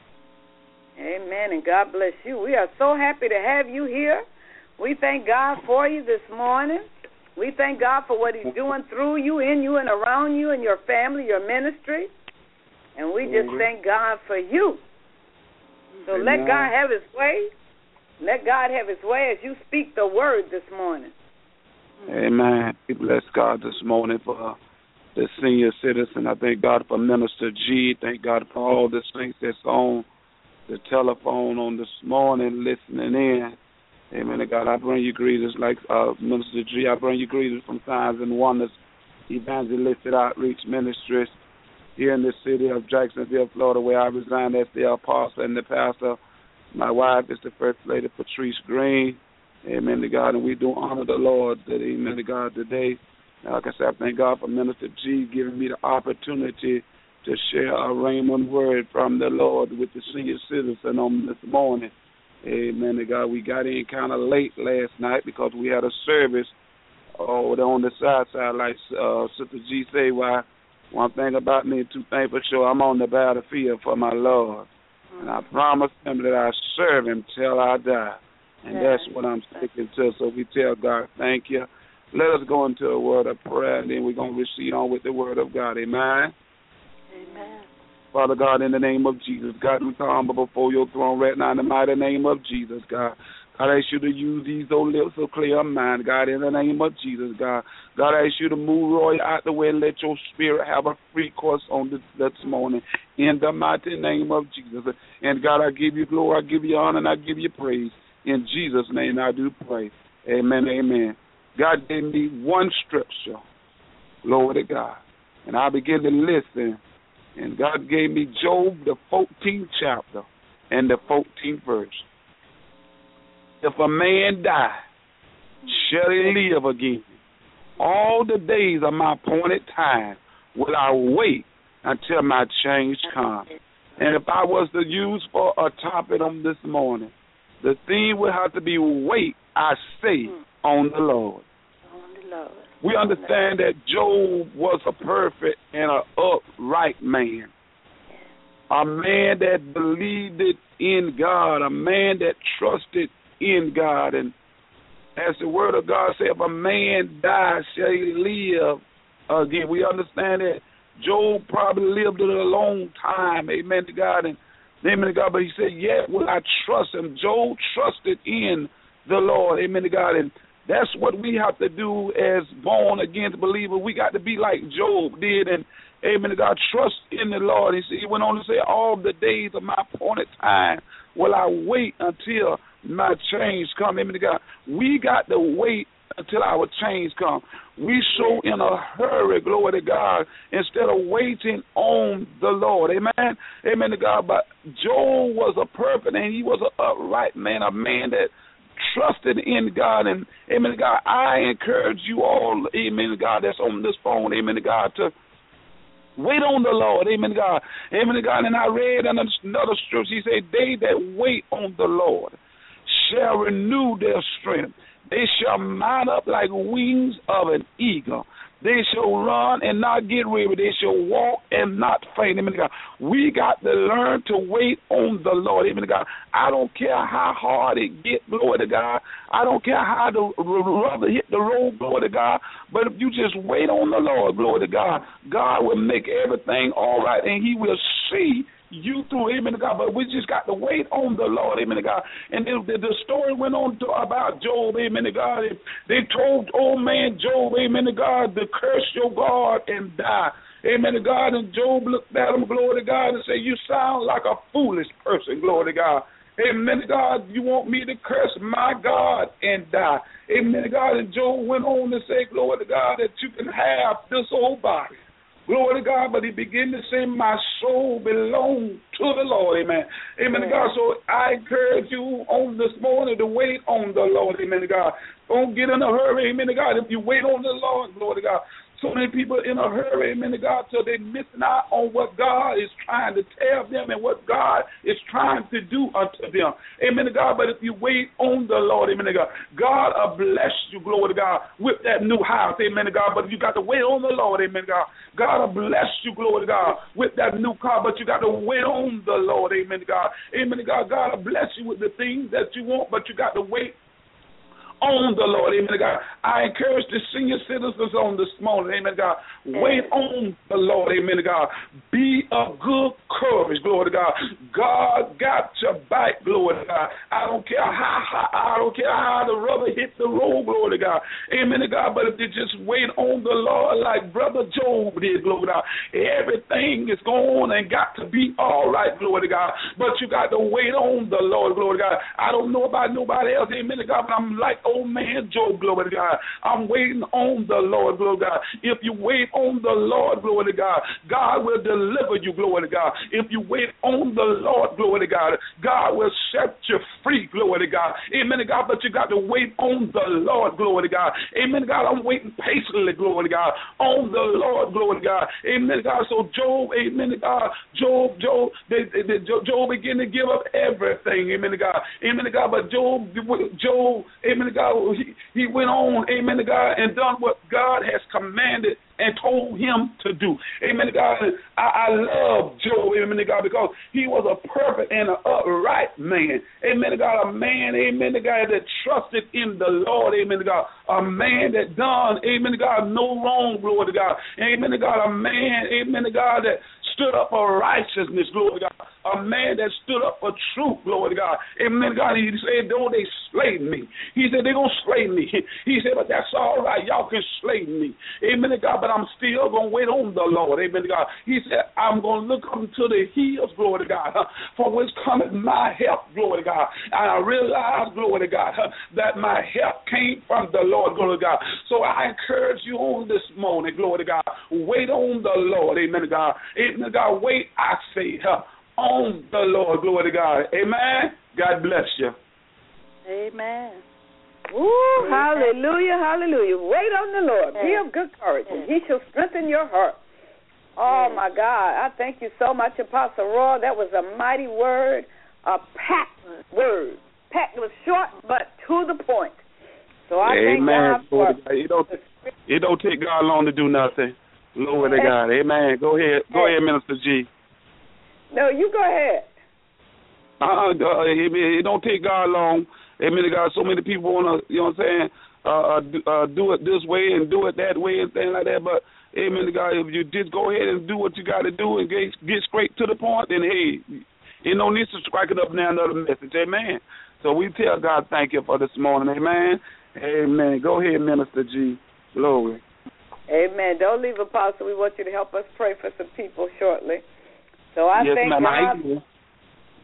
Speaker 2: Amen, and God bless you. We are so happy to have you here. We thank God for you this morning. We thank God for what He's doing through you, in you, and around you, and your family, your ministry. And we just thank God for you. So let God have His way. Let God have His way as you speak the word this morning.
Speaker 7: Amen. We bless God this morning for the senior citizen. I thank God for Minister G. Thank God for all the saints that's on the telephone on this morning listening in. Amen. God, I bring you greetings like Minister G. I bring you greetings from Signs and Wonders Evangelistic Outreach Ministries here in the city of Jacksonville, Florida, where I reside as the apostle and the pastor. My wife is the First Lady, Patrice Green. Amen to God. And we do honor the Lord. Amen to God today. Now, like I said, I thank God for Minister G giving me the opportunity to share a rhema word from the Lord with the senior citizen on this morning. Amen to God. We got in kind of late last night because we had a service over on the side, like Sister G say, why one thing about me, two things for sure, I'm on the battlefield for my Lord. And I promise him that I serve him till I die. And that's what I'm sticking to. So we tell God, thank you. Let us go into a word of prayer, and then we're going to receive on with the word of God. Amen?
Speaker 6: Amen.
Speaker 7: Father God, in the name of Jesus, God, we come before your throne right now in the mighty name of Jesus, God. God, I ask you to use these old lips of clear mind, God, in the name of Jesus, God. God, I ask you to move Roy out the way and let your spirit have a free course on this morning, in the mighty name of Jesus. And God, I give you glory, I give you honor, and I give you praise. In Jesus' name I do pray. Amen, amen. God gave me one scripture, glory to God, and I began to listen. And God gave me Job, the 14th chapter and the 14th verse. If a man die, shall he live again? All the days of my appointed time will I wait until my change comes. And if I was to use for a topic on this morning, the theme would have to be wait, I say, on the Lord.
Speaker 6: On the Lord.
Speaker 7: We understand that Job was a perfect and an upright man. A man that believed in God, a man that trusted in God. And as the word of God said, if a man dies, shall he live again. We understand that Job probably lived a long time, amen to God, and amen to God, but he said, yet will I trust him. Job trusted in the Lord, amen to God, and that's what we have to do as born-again believers. We got to be like Job did, and amen to God, trust in the Lord. He went on to say, all the days of my appointed time will I wait until my change come, amen to God. We got to wait until our change comes. We so in a hurry, glory to God, instead of waiting on the Lord. Amen. Amen to God. But Job was a perfect and he was an upright man, a man that trusted in God. And amen to God, I encourage you all, amen to God, that's on this phone, amen to God, to wait on the Lord, amen to God. Amen to God. And I read another scripture, he said, they that wait on the Lord shall renew their strength. They shall mount up like wings of an eagle. They shall run and not get weary. They shall walk and not faint. Amen to God. We got to learn to wait on the Lord. Amen to God. I don't care how hard it gets, glory to God. I don't care how the rubber hit the road, glory to God. But if you just wait on the Lord, glory to God, God will make everything all right, and he will see you through, amen to God. But we just got to wait on the Lord, amen to God. And the story went on about Job, amen to God. They told old man Job, amen to God, to curse your God and die, amen to God. And Job looked at him, glory to God, and said, you sound like a foolish person, glory to God. Amen to God, you want me to curse my God and die. Amen to God. And Job went on to say, glory to God, that you can have this old body. Glory to God, but he began to say, my soul belongs to the Lord, amen. Amen to God. So I encourage you on this morning to wait on the Lord, amen to God. Don't get in a hurry, amen to God. If you wait on the Lord, glory to God. So many people in a hurry, amen to God, so they're missing out on what God is trying to tell them and what God is trying to do unto them. Amen to God. But if you wait on the Lord, amen to God, God will bless you, glory to God, with that new house, amen to God. But you got to wait on the Lord, amen to God. God will bless you, glory to God, with that new car, but you got to wait on the Lord, amen to God. Amen to God. God will bless you with the things that you want, but you got to wait on the Lord, amen to God. I encourage the senior citizens on this morning, amen to God. Wait on the Lord, amen to God. Be of good courage, glory to God. God got your back, glory to God. I don't care how the rubber hit the road, glory to God, amen to God. But if you just wait on the Lord like Brother Job did, glory to God, everything is going and got to be all right, glory to God. But you got to wait on the Lord, glory to God. I don't know about nobody else, amen to God, but I'm like old man Job, glory to God. I'm waiting on the Lord, glory to God. If you wait on the Lord, glory to God, God will deliver you, glory to God. If you wait on the Lord, glory to God, God will set you free, glory to God. Amen to God. But you got to wait on the Lord, glory to God. Amen to God. I'm waiting patiently, glory to God, on the Lord, glory to God. Amen to God. So Job, amen to God, Job began to give up everything, amen to God. Amen to God. But Job, amen to God, he went on, amen to God, and done what God has commanded and told him to do. Amen to God. I love Job, amen to God, because he was a perfect and an upright man. Amen to God. A man, amen to God, that trusted in the Lord, amen to God. A man that done, amen to God, no wrong, glory to God. Amen to God. A man, amen to God, that stood up for righteousness, glory to God. A man that stood up for truth, glory to God. Amen to God. He said, don't they slay me? He said, they're going to slay me. He said, but that's all right. Y'all can slay me. Amen to God. But I'm still going to wait on the Lord. Amen to God. He said, I'm going to look unto the hills, glory to God, for which cometh my help, glory to God. And I realize, glory to God, that my help came from the Lord, glory to God. So I encourage you on this morning, glory to God, wait on the Lord. Amen to God. Amen to God. Wait, I say, on the Lord, glory to God. Amen. God bless you.
Speaker 6: Amen.
Speaker 2: Woo, hallelujah, hallelujah. Wait on the Lord. Be of good courage, and he shall strengthen your heart. Oh, my God. I thank you so much, Apostle Roy. That was a mighty word, a packed word. Packed was short, but to the point. So I thank God for
Speaker 7: it don't take God long to do nothing. Glory to God. Amen. Go ahead. Go ahead, Minister G.
Speaker 2: No, you go ahead.
Speaker 7: It don't take God long. Amen to God. So many people want to, you know what I'm saying, do it this way and do it that way and things like that. But, amen to God, if you just go ahead and do what you got to do and get straight to the point, then, hey, ain't no need to strike it up now another message. Amen. So we tell God thank you for this morning. Amen. Amen. Go ahead, Minister G. Glory.
Speaker 2: Amen. Don't leave, Apostle. We want you to help us pray for some people shortly. So I thank God.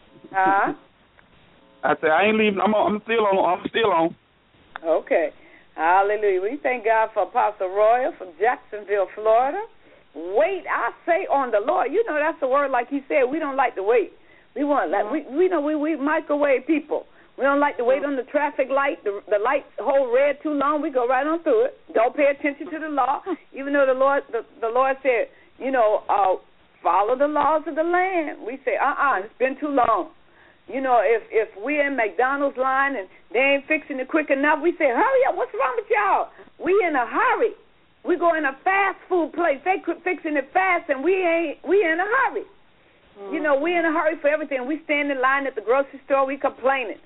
Speaker 2: I
Speaker 7: said I ain't leaving. I'm still on.
Speaker 2: Okay. Hallelujah. We thank God for Apostle Royal from Jacksonville, Florida. Wait, I say on the Lord. You know, that's the word, like he said, we don't like to wait. We want, like, we know we microwave people. We don't like to wait on the traffic light. The light hold red too long, we go right on through it. Don't pay attention to the law, even though the Lord said, you know, follow the laws of the land. We say, it's been too long. You know, if we're in McDonald's line and they ain't fixing it quick enough, we say, hurry up, what's wrong with y'all? We in a hurry. We go in a fast food place. They fixing it fast, and we in a hurry. You know, we in a hurry for everything. We stand in line at the grocery store, we complaining.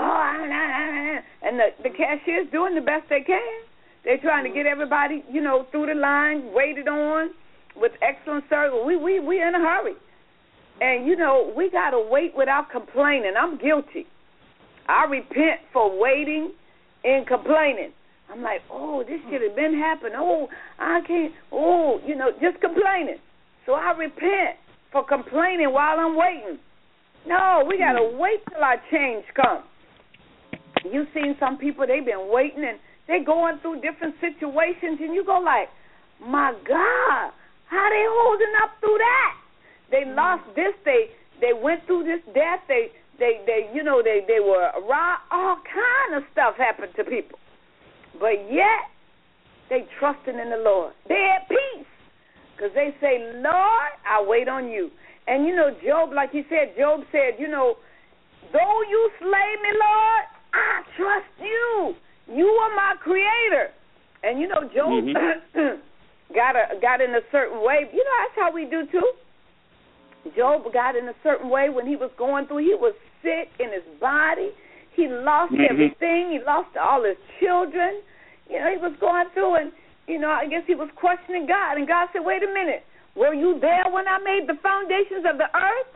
Speaker 2: And the cashier's doing the best they can. They're trying to get everybody, you know, through the line, waited on with excellent service. We in a hurry. And, you know, we got to wait without complaining. I'm guilty. I repent for waiting and complaining. I'm like, this should have been happening. I can't. You know, just complaining. So I repent for complaining while I'm waiting. No, we got to wait till our change comes. You've seen some people, they've been waiting, and they're going through different situations, and you go like, my God, how they holding up through that? They lost this. They went through this death. They were around. All kind of stuff happened to people. But yet, they trusting in the Lord. They at peace. Because they say, Lord, I wait on you. And, you know, Job, like he said, Job said, you know, though you slay me, Lord, I trust you. You are my creator. And, you know, Job got in a certain way. You know, that's how we do, too. Job got in a certain way when he was going through. He was sick in his body. He lost everything. He lost all his children. You know, he was going through, and, you know, I guess he was questioning God. And God said, wait a minute. Were you there when I made the foundations of the earth?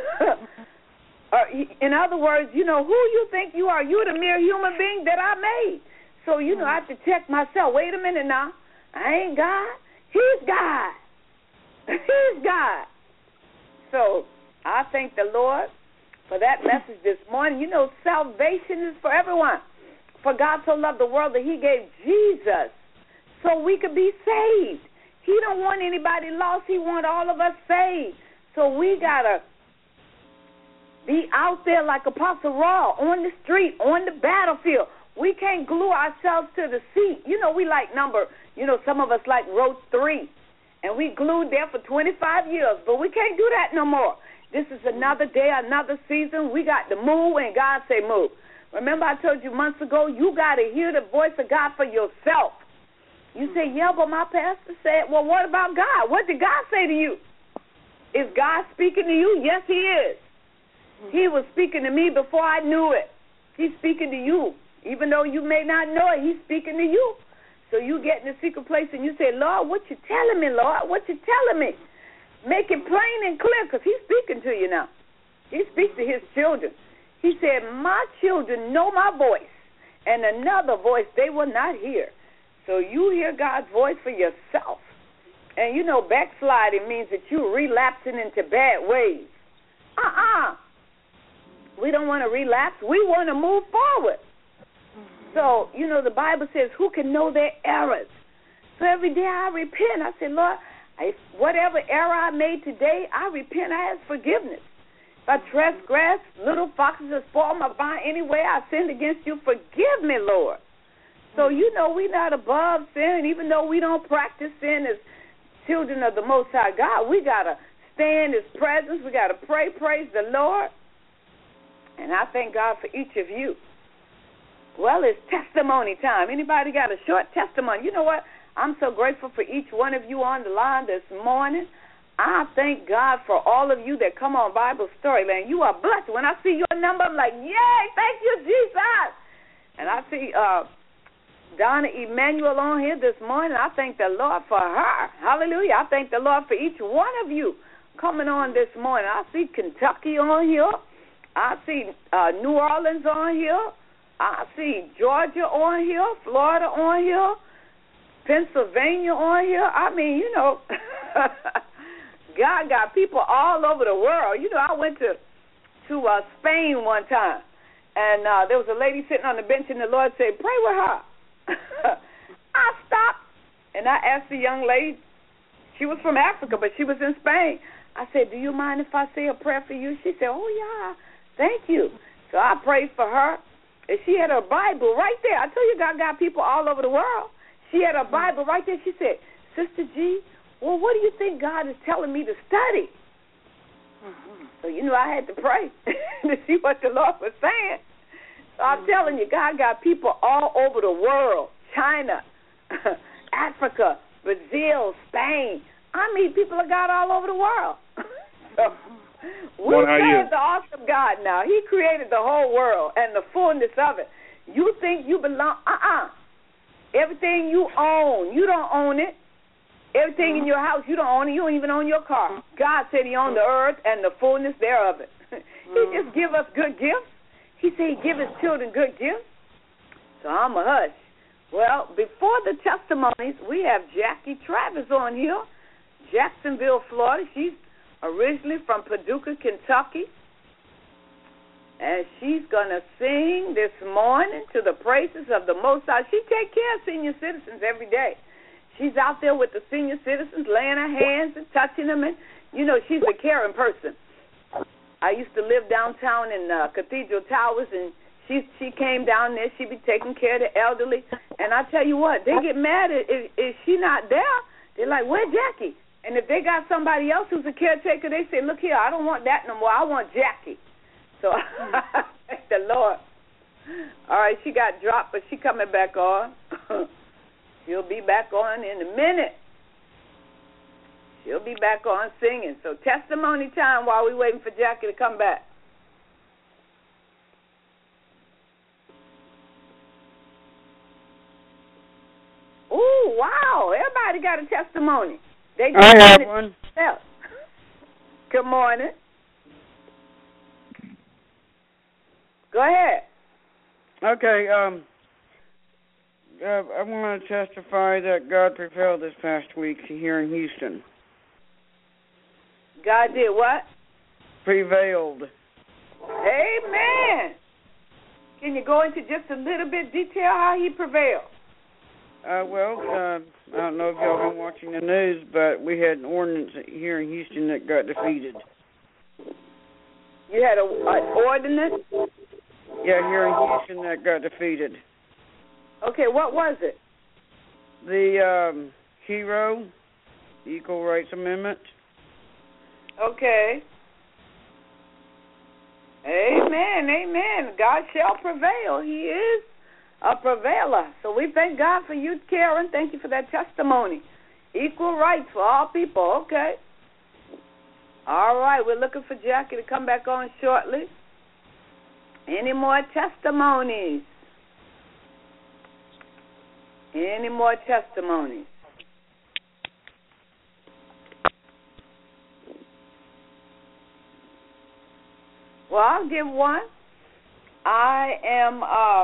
Speaker 2: In other words, you know, who you think you are? You're the mere human being that I made. So, you know, I have to check myself. Wait a minute now. I ain't God. He's God. He's God. So I thank the Lord for that message this morning. You know, salvation is for everyone. For God so loved the world that he gave Jesus so we could be saved. He don't want anybody lost. He wants all of us saved. So we got to be out there like Apostle Raw, on the street, on the battlefield. We can't glue ourselves to the seat. You know, we like some of us like row 3. And we glued there for 25 years, but we can't do that no more. This is another day, another season. We got to move, and God say move. Remember I told you months ago, you got to hear the voice of God for yourself. You say, yeah, but my pastor said, well, what about God? What did God say to you? Is God speaking to you? Yes, he is. He was speaking to me before I knew it. He's speaking to you. Even though you may not know it, he's speaking to you. So you get in the secret place and you say, Lord, what you telling me, Lord? What you telling me? Make it plain and clear, because he's speaking to you now. He speaks to his children. He said, my children know my voice, and another voice they will not hear. So you hear God's voice for yourself. And, you know, backsliding means that you're relapsing into bad ways. We don't want to relapse. We want to move forward. So, you know, the Bible says, who can know their errors? So every day I repent. I say, Lord, whatever error I made today, I repent. I ask forgiveness. If I transgress, little foxes have spoiled my vine. Anyway, I sinned against you. Forgive me, Lord. So, you know, we're not above sin. Even though we don't practice sin as children of the Most High God, we got to stay in his presence. We got to pray, praise the Lord. And I thank God for each of you. Well, it's testimony time. Anybody got a short testimony? You know what? I'm so grateful for each one of you on the line this morning. I thank God for all of you that come on Bible Storyland. You are blessed. When I see your number, I'm like, yay, thank you, Jesus. And I see Donna Emanuel on here this morning. I thank the Lord for her. Hallelujah. I thank the Lord for each one of you coming on this morning. I see Kentucky on here. I see New Orleans on here. I see Georgia on here, Florida on here, Pennsylvania on here. I mean, you know, God got people all over the world. You know, I went to Spain one time, and there was a lady sitting on the bench, and the Lord said, pray with her. I stopped, and I asked the young lady. She was from Africa, but she was in Spain. I said, do you mind if I say a prayer for you? She said, oh, yeah, thank you. So I prayed for her, and she had her Bible right there. I tell you, God got people all over the world. She had her Bible right there. She said, Sister G, well, what do you think God is telling me to study? So, I had to pray to see what the Lord was saying. So I'm telling you, God got people all over the world, China, Africa, Brazil, Spain. I meet people of God all over the world. So we serve the awesome God now. He created the whole world and the fullness of it. You think you belong? Everything you own, you don't own it. Everything in your house, you don't own it. You don't even own your car. God said he owned the earth and the fullness thereof it. He just give us good gifts. He said he give his children good gifts. So I'm a hush. Well, before the testimonies, we have Jackie Travis on here, Jacksonville, Florida. She's originally from Paducah, Kentucky. And she's going to sing this morning to the praises of the Most High. She takes care of senior citizens every day. She's out there with the senior citizens, laying her hands and touching them. And, she's a caring person. I used to live downtown in Cathedral Towers, and she came down there. She'd be taking care of the elderly. And I tell you what, they get mad if she not there. They're like, where's Jackie? And if they got somebody else who's a caretaker, they say, look here, I don't want that no more. I want Jackie. So thank the Lord. All right, she got dropped, but she coming back on. She'll be back on in a minute. She'll be back on singing. So testimony time while we're waiting for Jackie to come back. Ooh, wow. Everybody got a testimony.
Speaker 3: I have one.
Speaker 2: Good morning. Go ahead.
Speaker 3: Okay, I want to testify that God prevailed this past week here in Houston.
Speaker 2: God did what?
Speaker 3: Prevailed.
Speaker 2: Amen. Can you go into just a little bit detail how he prevailed?
Speaker 3: I don't know if y'all been watching the news, but we had an ordinance here in Houston that got defeated.
Speaker 2: You had an ordinance?
Speaker 3: Yeah, here in Houston that got defeated.
Speaker 2: Okay, what was it?
Speaker 3: The HERO, Equal Rights Amendment.
Speaker 2: Okay. Amen, amen. God shall prevail. He is a prevailer. So we thank God for you, Karen. Thank you for that testimony. Equal rights for all people. Okay. All right, we're looking for Jackie to come back on shortly. Any more testimonies? Any more testimonies? Well, I'll give one. I am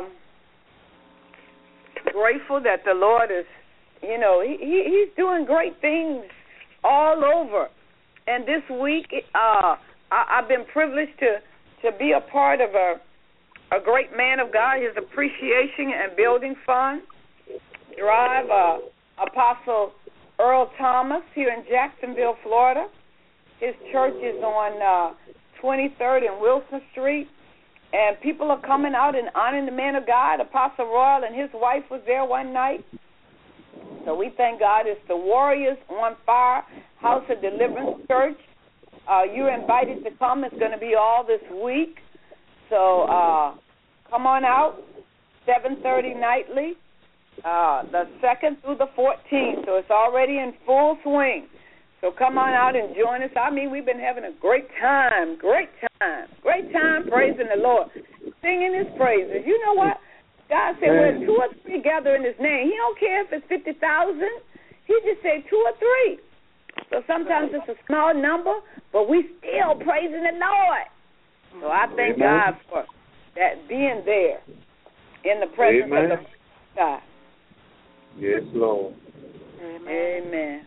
Speaker 2: grateful that the Lord is, He's doing great things all over. And this week, I've been privileged to be a part of a great man of God, his Appreciation and Building Fund. Drive Apostle Earl Thomas here in Jacksonville, Florida. His church is on 23rd and Wilson Street, and people are coming out and honoring the man of God. Apostle Royal and his wife was there one night. So we thank God. It's the Warriors on Fire House of Deliverance Church. You're invited to come. It's going to be all this week. So come on out, 7:30 nightly, the 2nd through the 14th. So it's already in full swing. So come on out and join us. I mean, we've been having a great time praising the Lord, singing his praises. You know what? God said, when 2 or 3 gather in his name, he don't care if it's 50,000. He just said 2 or 3. So sometimes it's a small number, but we still praising the Lord. So I thank God for that being there in the presence of the God.
Speaker 8: Yes, Lord.
Speaker 2: Amen.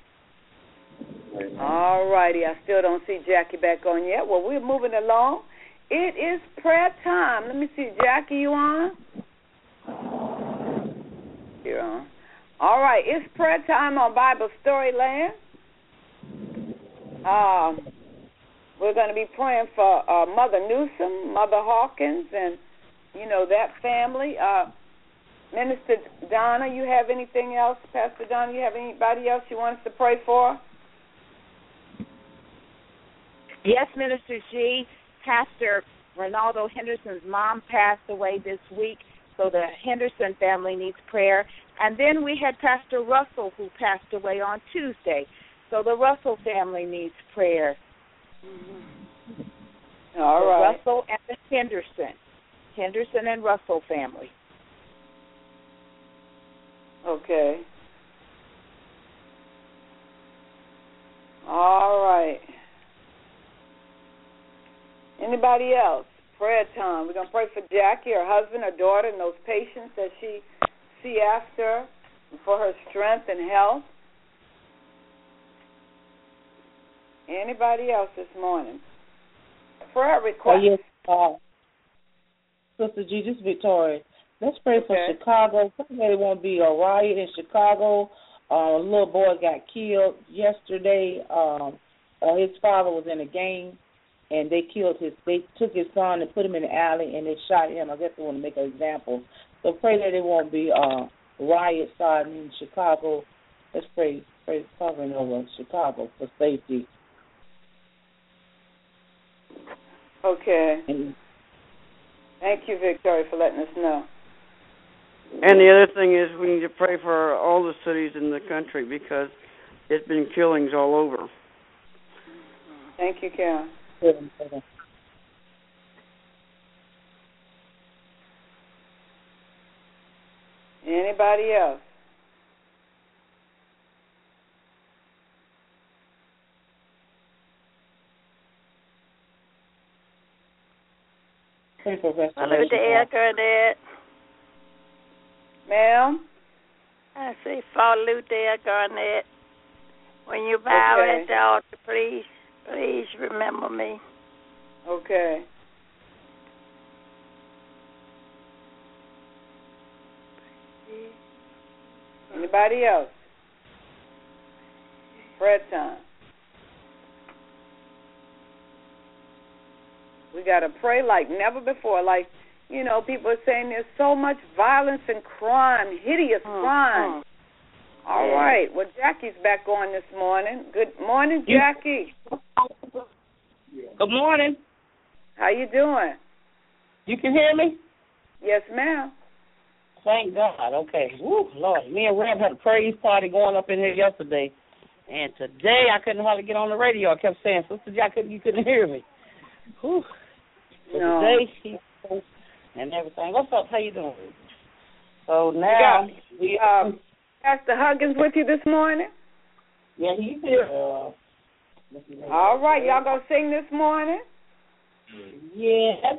Speaker 2: All righty. I still don't see Jackie back on yet. Well, we're moving along. It is prayer time. Let me see. Jackie, you on? you. All right, it's prayer time on Bible Storyland. We're going to be praying for Mother Newsom, Mother Hawkins, and, that family. Minister Donna, you have anything else? Pastor Donna, you have anybody else you want us to pray for?
Speaker 5: Yes, Minister G. Pastor Ronaldo Henderson's mom passed away this week, so the Henderson family needs prayer. And then we had Pastor Russell, who passed away on Tuesday, so the Russell family needs prayer.
Speaker 2: All right.
Speaker 5: Russell and the Henderson and Russell family.
Speaker 2: Okay. All right. Anybody else? Prayer time. We're going to pray for Jackie, her husband, her daughter, and those patients that she see after, for her strength and health. Anybody else this morning? Prayer request.
Speaker 4: Yes, Sister G, this is Victoria. Let's pray for Chicago. There won't be a riot in Chicago. A little boy got killed yesterday. His father was in a game, and they took his son and put him in the alley, and they shot him. I guess they want to make an example. So pray that there won't be a riot starting in Chicago. Let's pray covering over Chicago for safety.
Speaker 2: Okay. Thank you, Victoria, for letting us know.
Speaker 3: And the other thing is we need to pray for all the cities in the country because there's been killings all over.
Speaker 2: Thank you, Karen. Anybody else?
Speaker 4: Pray for restoration.
Speaker 6: Hello there, Garnett.
Speaker 2: Ma'am?
Speaker 6: I say, follow there, Garnett. When you bow at the altar, please remember me.
Speaker 2: Okay. Anybody else? Prayer time. We got to pray like never before. Like, people are saying there's so much violence and crime, hideous crime. All right. Well, Jackie's back on this morning. Good morning, Jackie.
Speaker 9: Good morning.
Speaker 2: How you doing?
Speaker 9: You can hear me?
Speaker 2: Yes, ma'am.
Speaker 9: Thank God. Okay. Woo, Lord. Me and Reb had a praise party going up in here yesterday. And today I couldn't hardly get on the radio. I kept saying, Sister Jack, you couldn't hear me. Whew. But today, and everything. What's up? How you doing? So now
Speaker 2: we Pastor Huggins with you this morning?
Speaker 9: Yeah, he's here.
Speaker 2: All right, y'all gonna sing this morning?
Speaker 9: Yes.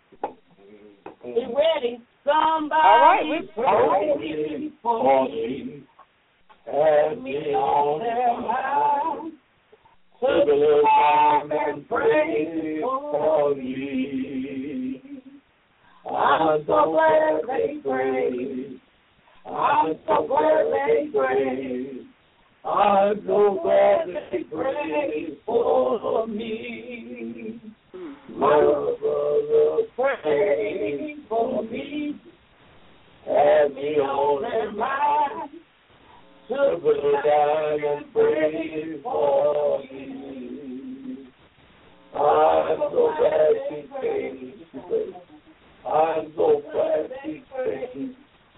Speaker 9: We ready. Somebody.
Speaker 2: All right, we're
Speaker 9: ready for me. Have me on their mind. Took the time and pray for me. I'm so glad they prayed. I'm so glad they prayed. I'm so glad they prayed for me. My brother prayed for me. Had me on their mind. Took the time and prayed for me. I'm so glad she prayed. I'm so glad she prayed.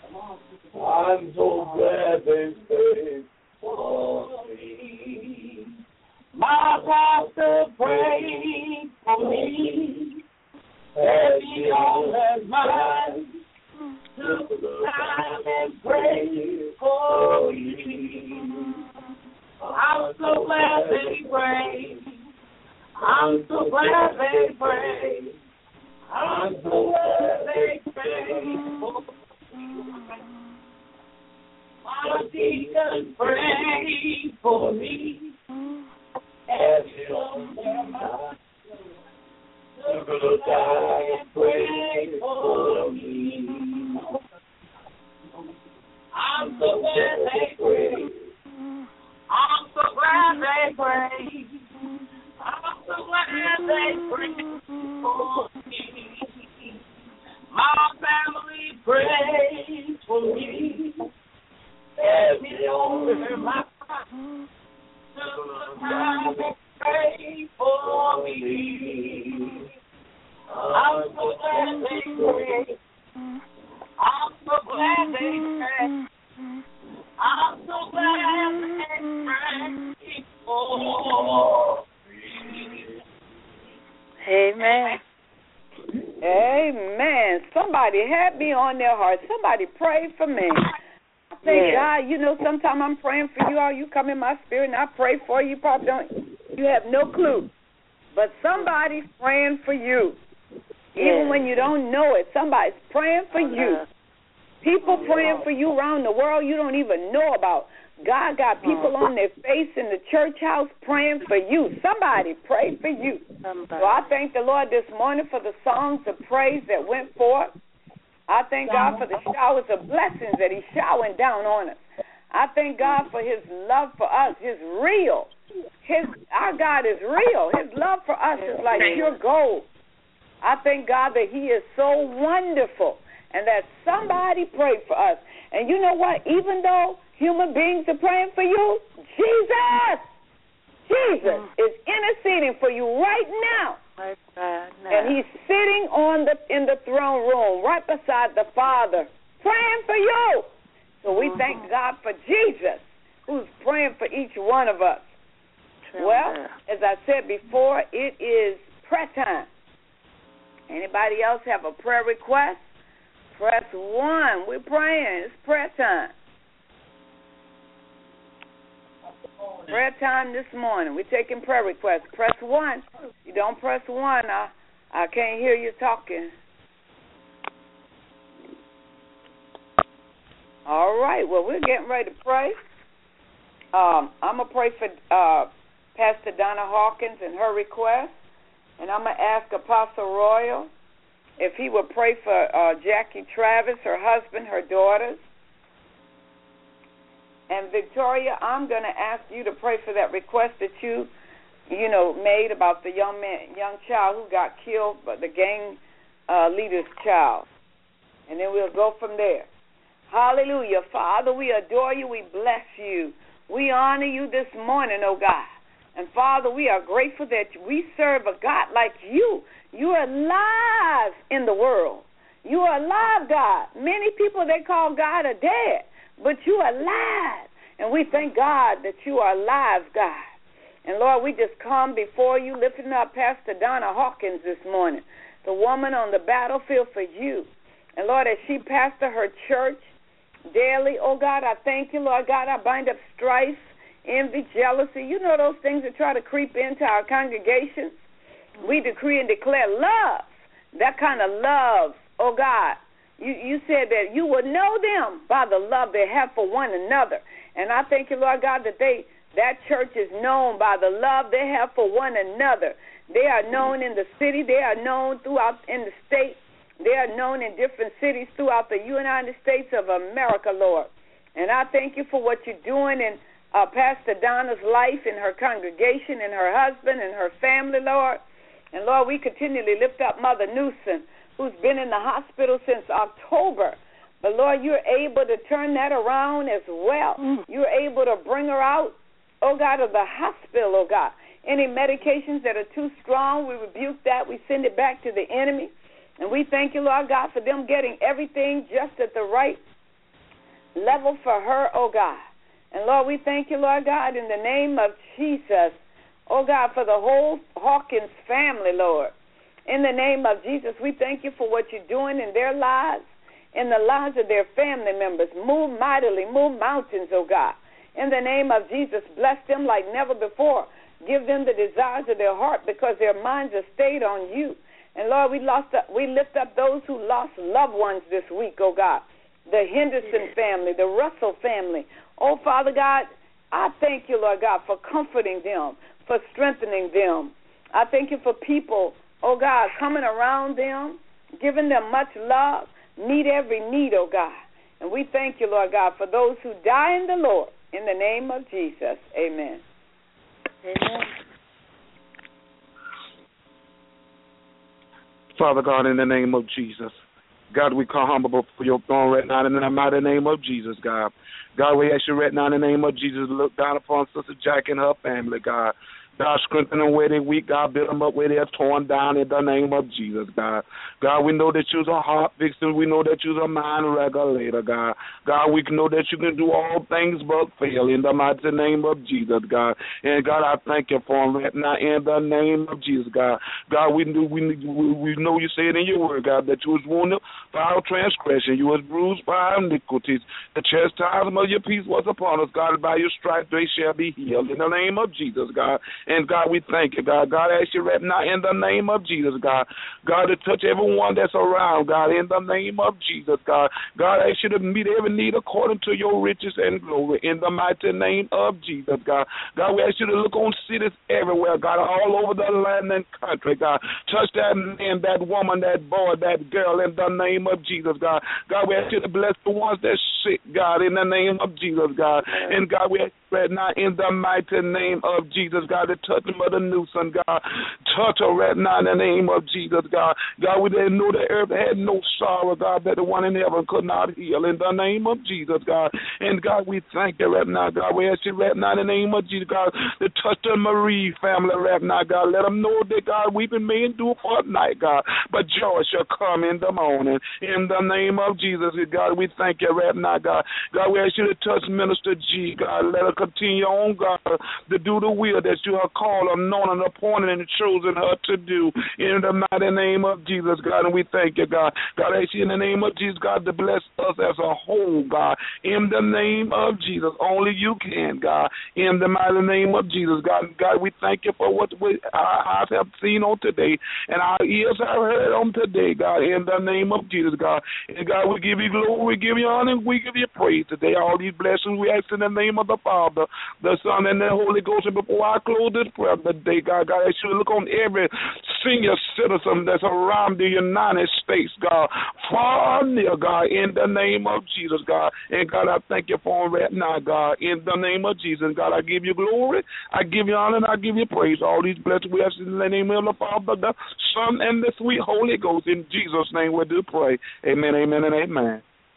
Speaker 9: I'm so glad they prayed for me. My pastor prayed for me. Had me on his mind. Took the time and prayed for me. I'm so glad they prayed. I'm so glad they prayed. I'm so glad they prayed for me. My deacon prayed for me. As you on their mind. Took the time and prayed for me. I'm pray for me. Let me over my mind. Sometimes pray for me. I'm so glad they pray. I'm so glad they pray. I'm so glad they pray for me.
Speaker 6: Amen.
Speaker 2: Amen. Somebody had me on their heart. Somebody prayed for me. I thank God. You know, sometimes I'm praying for you. All you come in my spirit, and I pray for you. Probably don't. You have no clue, but somebody's praying for you, even when you don't know it. Somebody's praying for you. People praying for you around the world you don't even know about. God got people on their face in the church house praying for you. Somebody prayed for you. So I thank the Lord this morning for the songs of praise that went forth. I thank God for the showers of blessings that He's showering down on us. I thank God for His love for us. His real. Our God is real. His love for us is like pure gold. I thank God that He is so wonderful and that somebody prayed for us. And you know what? Even though human beings are praying for you, Jesus is interceding for you right now. And He's sitting in the throne room right beside the Father praying for you. So we thank God for Jesus who's praying for each one of us. Well, as I said before, it is prayer time. Anybody else have a prayer request? Press 1. We're praying. It's prayer time. Prayer time this morning. We're taking prayer requests. Press 1. You don't press 1, I can't hear you talking. All right. Well, we're getting ready to pray. I'm going to pray for Pastor Donna Hawkins and her request. And I'm going to ask Apostle Royal if he would pray for Jackie Travis, her husband, her daughters. And Victoria, I'm going to ask you to pray for that request that you made about the young child who got killed, by the gang leader's child. And then we'll go from there. Hallelujah. Father, we adore you. We bless you. We honor you this morning, oh God. And Father, we are grateful that we serve a God like you. You are alive in the world. You are alive, God. Many people, they call God a dead, but you are alive. And we thank God that you are alive, God. And Lord, we just come before you, lifting up Pastor Donna Hawkins this morning, the woman on the battlefield for you. And Lord, as she pastor her church daily, oh God, I thank you, Lord God. I bind up strife, envy, jealousy. You know those things that try to creep into our congregations. We decree and declare love, that kind of love, oh God. You said that you will know them by the love they have for one another. And I thank you, Lord God, that that church is known by the love they have for one another. They are known in the city. They are known throughout in the state. They are known in different cities throughout the United States of America, Lord. And I thank you for what you're doing in Pastor Donna's life, in her congregation, in her husband, and her family, Lord. And, Lord, we continually lift up Mother Newsom, who's been in the hospital since October. But, Lord, you're able to turn that around as well. You're able to bring her out, oh, God, of the hospital, oh, God. Any medications that are too strong, we rebuke that. We send it back to the enemy. And we thank you, Lord God, for them getting everything just at the right level for her, oh, God. And, Lord, we thank you, Lord God, in the name of Jesus, oh, God, for the whole Hawkins family, Lord. In the name of Jesus, we thank you for what you're doing in their lives, in the lives of their family members. Move mightily, move mountains, oh, God. In the name of Jesus, bless them like never before. Give them the desires of their heart because their minds are stayed on you. And, Lord, we lift up those who lost loved ones this week, oh, God. The Henderson family, the Russell family. Oh, Father God, I thank you, Lord God, for comforting them, for strengthening them. I thank you for people, oh, God, coming around them, giving them much love, meet every need, oh, God. And we thank you, Lord God, for those who die in the Lord. In the name of Jesus, amen.
Speaker 6: Amen.
Speaker 7: Father God, in the name of Jesus, God, we come humble before your throne right now in the mighty name of Jesus, God. God, we ask you right now in the name of Jesus to look down upon Sister Jack and her family, God. God, strengthen them where they're weak. God, build them up where they're torn down in the name of Jesus, God. God, we know that you're a heart fixer. We know that you're a mind regulator, God. God, we know that you can do all things but fail in the mighty name of Jesus, God. And God, I thank you for them right now in the name of Jesus, God. God, we know you said in your word, God, that you was wounded for our transgression. You was bruised for our iniquities. The chastisement of your peace was upon us, God. By your stripes they shall be healed in the name of Jesus, God. And God, we thank you, God. God, I ask you right now in the name of Jesus, God. God, to touch everyone that's around, God, in the name of Jesus, God. God, I ask you to meet every need according to your riches and glory in the mighty name of Jesus, God. God, we ask you to look on cities everywhere, God, all over the land and country, God. Touch that man, that woman, that boy, that girl in the name of Jesus, God. God, we ask you to bless the ones that's sick, God, in the name of Jesus, God. And God, we ask you right now in the mighty name of Jesus, God, to touch Mother Newsom, God. Touch her right now in the name of Jesus, God. God, we didn't know the earth had no sorrow, God, that the one in heaven could not heal in the name of Jesus, God. And God, we thank you right now, God. We ask you right now in the name of Jesus, God, to touch the Marie family right now, God. Let them know that, God, weeping may endure for a night, God, but joy shall come in the morning. In the name of Jesus, God, we thank you right now, God. God, we ask you to touch Minister G, God. Let her continue on, God, to do the will that you have called, anointed, appointed, and chosen her to do. In the mighty name of Jesus, God, and we thank you, God. God, I ask you in the name of Jesus, God, to bless us as a whole, God. In the name of Jesus, only you can, God. In the mighty name of Jesus, God. God, we thank you for what our eyes have seen on today, and our ears have heard on today, God. In the name of Jesus, God. And God, we give you glory, we give you honor, and we give you praise today. All these blessings we ask in the name of the Father, the Son, and the Holy Ghost. And before I close this prayer today, God, I ask you to look on every senior citizen that's around the United States, God, far and near, God, in the name of Jesus, God. And God, I thank you for them right now, God, in the name of Jesus. God, I give you glory, I give you honor, and I give you praise. All these blessings we ask in the name of the Father, the Son, and the sweet Holy Ghost. In Jesus' name we do pray. Amen, amen, and amen.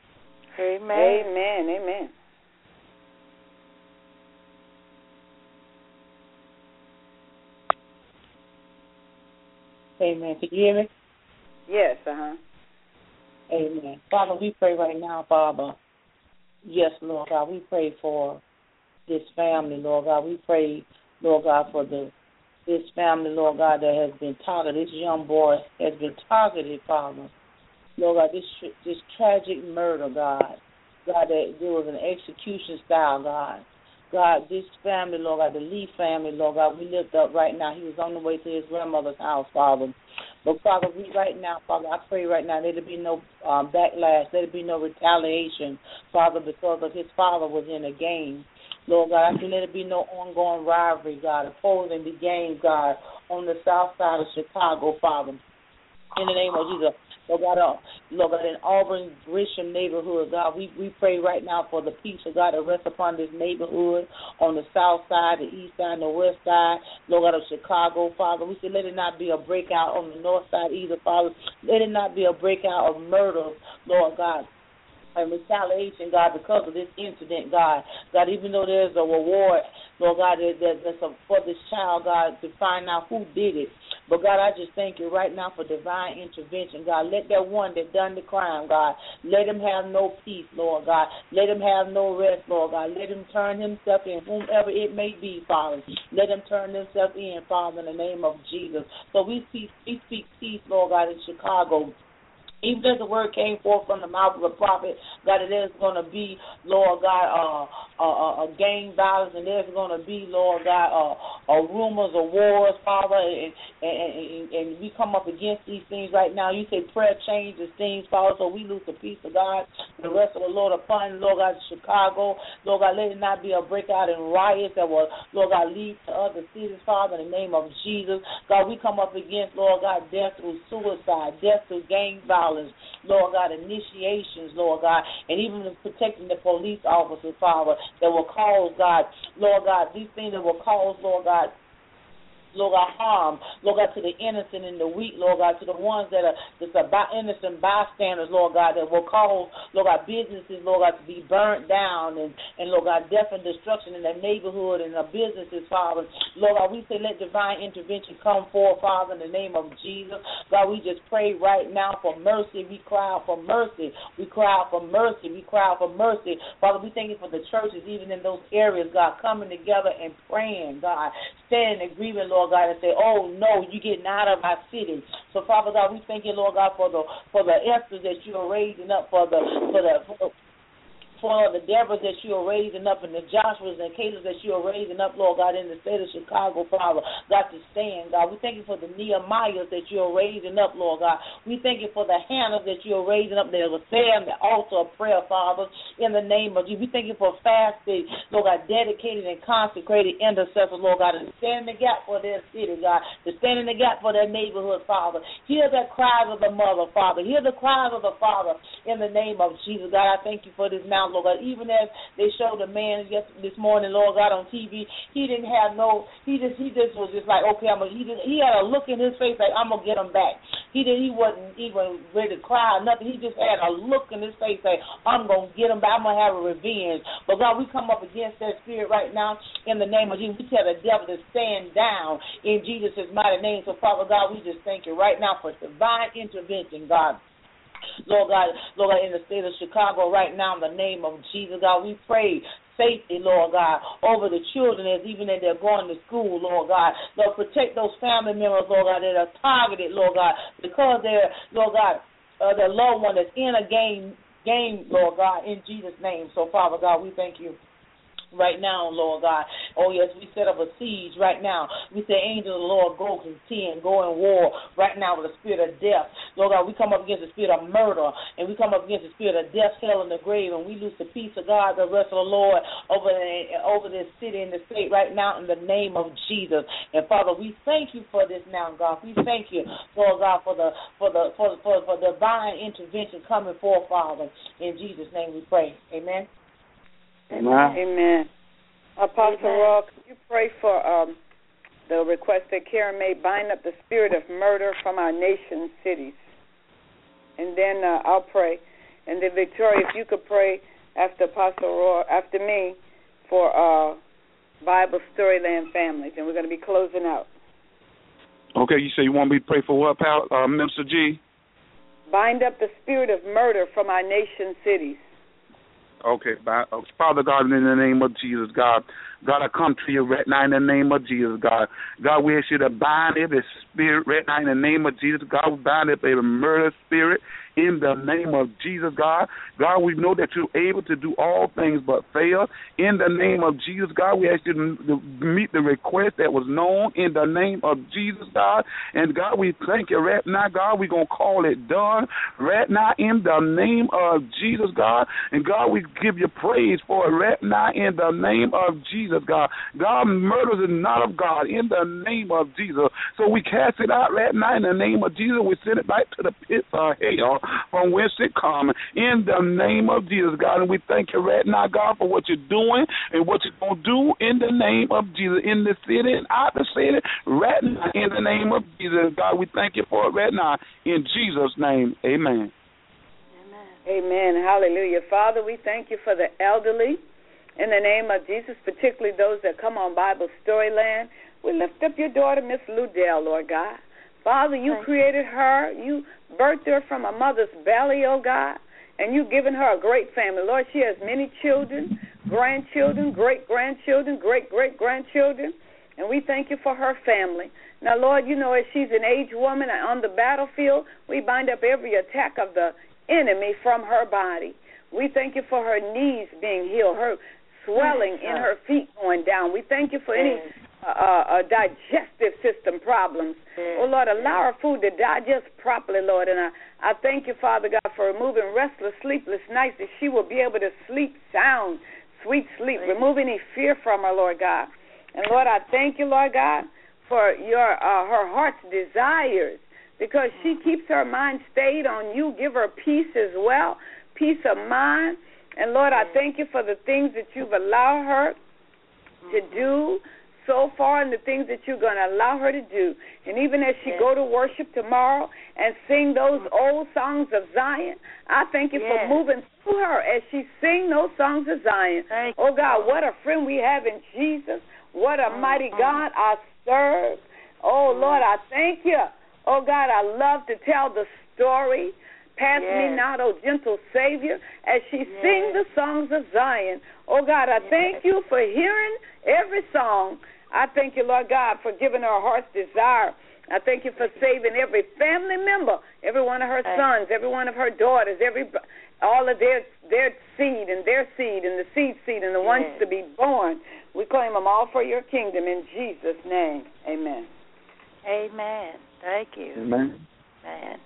Speaker 2: Amen. Amen, amen.
Speaker 4: Amen. Can you hear me?
Speaker 2: Yes,
Speaker 4: Amen. Father, we pray right now, Father. Yes, Lord God, we pray for this family, Lord God. We pray, Lord God, for this family, Lord God, that has been targeted. This young boy has been targeted, Father. Lord God, this tragic murder, God. God, that there was an execution style, God. God, this family, Lord God, the Lee family, Lord God, we lift up right now. He was on the way to his grandmother's house, Father. But, Father, we right now, Father, I pray right now, let there be no backlash, let there be no retaliation, Father, because of his father was in a game. Lord God, I say let there be no ongoing rivalry, God, opposing the game, God, on the south side of Chicago, Father. In the name of Jesus. Lord God, in Auburn, Grisham neighborhood, God, we pray right now for the peace of God to rest upon this neighborhood on the south side, the east side, and the west side, Lord God, of Chicago, Father. We say let it not be a breakout on the north side either, Father. Let it not be a breakout of murder, Lord God, and retaliation, God, because of this incident, God. God, even though there's a reward, Lord God, that's for this child, God, to find out who did it. But, God, I just thank you right now for divine intervention, God. Let that one that done the crime, God, let him have no peace, Lord God. Let him have no rest, Lord God. Let him turn himself in, whomever it may be, Father. Let him turn himself in, Father, in the name of Jesus. So we speak peace, Lord God, in Chicago. Even as the word came forth from the mouth of the prophet, God, that there's going to be, Lord God, a gang violence, and there's going to be, Lord God, rumors of wars, Father, and we come up against these things right now. You say prayer changes things, Father, so we lose the peace of God, the rest of the Lord upon, Lord God, Chicago. Lord God, let it not be a breakout in riots that will, Lord God, lead to other cities, Father, in the name of Jesus. God, we come up against, Lord God, death through suicide, death through gang violence, Lord God, initiations, Lord God, and even protecting the police officers, Father, that will cause, God, Lord God, these things that will cause, Lord God, Lord God, harm, Lord God, to the innocent and the weak, Lord God, to the ones that are just innocent bystanders, Lord God, that will cause, Lord God, businesses, Lord God, to be burnt down and Lord God, death and destruction in their neighborhood and their businesses, Father. Lord God, we say let divine intervention come forth, Father, in the name of Jesus. God, we just pray right now for mercy. We cry out for mercy. We cry out for mercy. We cry out for mercy. Father, we thank you for the churches, even in those areas, God, coming together and praying, God, stand in agreement, Lord God, and say, oh, no, you're getting out of our city. So, Father God, we thank you, Lord God, for the Esther that you are raising up, for the Deborahs that you are raising up, and the Joshuas and Calebs that you are raising up, Lord God, in the state of Chicago, Father, God, to stand, God. We thank you for the Nehemiahs that you are raising up, Lord God. We thank you for the Hannahs that you are raising up that will stand the altar of prayer, Father, in the name of Jesus. We thank you for fasting, Lord God, dedicated and consecrated intercessors, Lord God, to stand in the gap for their city, God, to stand in the gap for their neighborhood, Father. Hear the cries of the mother, Father. Hear the cries of the father in the name of Jesus, God. I thank you for this now, Lord God. Even as they showed the man this morning, Lord God, on TV, he didn't have he just was just like, okay, he had a look in his face like, I'm gonna get him back. He wasn't even ready to cry or nothing. He just had a look in his face like, I'm gonna get him back. I'm gonna have a revenge. But God, we come up against that spirit right now in the name of Jesus. We tell the devil to stand down in Jesus' mighty name. So Father God, we just thank you right now for divine intervention, God. Lord God, in the state of Chicago right now, in the name of Jesus, God, we pray safety, Lord God, over the children as even as they're going to school, Lord God. Lord, protect those family members, Lord God, that are targeted, Lord God, because they're, Lord God, their loved one is in a game, Lord God, in Jesus' name. So, Father God, we thank you right now, Lord God. Oh, yes, we set up a siege right now. We say, angel of the Lord, go contend, go in war right now with the spirit of death. Lord God, we come up against the spirit of murder, and we come up against the spirit of death, hell, and the grave, and we lose the peace of God, the rest of the Lord, over this city and the state right now in the name of Jesus. And, Father, we thank you for this now, God. We thank you, Lord God, for divine intervention coming forth, Father. In Jesus' name we pray. Amen.
Speaker 2: Amen. Apostle Roy, could you pray for the request that Karen made, bind up the spirit of murder from our nation's cities? And then I'll pray. And then, Victoria, if you could pray after Apostle Roy, after me, for Bible Storyland families. And we're going to be closing out.
Speaker 7: Okay, you say you want me to pray for what, Minister G?
Speaker 2: Bind up the spirit of murder from our nation's cities.
Speaker 7: Okay, Father God, in the name of Jesus, God, I come to you right now in the name of Jesus, God. God, we ask you to bind every spirit right now in the name of Jesus. God, we bind up every murder spirit in the name of Jesus, God. God, we know that you're able to do all things but fail. In the name of Jesus, God, we ask you to meet the request that was known in the name of Jesus, God. And, God, we thank you right now, God. We're going to call it done right now in the name of Jesus, God. And, God, we give you praise for it right now in the name of Jesus, God. God, murder is not of God in the name of Jesus. So we cast it out right now in the name of Jesus. We send it back to the pits of hell from whence it comes in the name of Jesus, God. And we thank you right now, God, for what you're doing and what you're going to do in the name of Jesus, in the city and out the city, right now in the name of Jesus. God, we thank you for it right now in Jesus' name. Amen.
Speaker 2: Amen. Hallelujah. Father, we thank you for the elderly in the name of Jesus, particularly those that come on Bible Storyland. We lift up your daughter, Miss Ludell, Lord God. Father, you created her. You birthed her from a mother's belly, oh God, and you've given her a great family. Lord, she has many children, grandchildren, great-grandchildren, great-great-grandchildren, and we thank you for her family. Now, Lord, you know, as she's an aged woman on the battlefield, we bind up every attack of the enemy from her body. We thank you for her knees being healed, her swelling in her feet going down. We thank you for any digestive system problems. Oh, Lord, allow her food to digest properly, Lord. And I thank you, Father God, for removing restless, sleepless nights, that she will be able to sleep sound, sweet sleep. Remove any fear from her, Lord God. And, Lord, I thank you, Lord God, for her heart's desires, because she keeps her mind stayed on you. Give her peace as well, peace of mind. And, Lord, I thank you for the things that you've allowed her to do so far and the things that you're going to allow her to do. And even as she go to worship tomorrow and sing those old songs of Zion, I thank you for moving through her as she sing those songs of Zion. Oh, God, what a friend we have in Jesus. What a mighty God I serve. Oh, Lord, I thank you. Oh, God, I love to tell the story. Pass me not, oh gentle Savior, as she sing the songs of Zion. Oh, God, I thank you for hearing every song. I thank you, Lord God, for giving her a heart's desire. I thank you for saving every family member, every one of her sons, every one of her daughters, all of their seed and their seed and the seed and the ones to be born. We claim them all for your kingdom in Jesus' name. Amen.
Speaker 6: Amen. Thank you.
Speaker 7: Amen.
Speaker 6: Amen.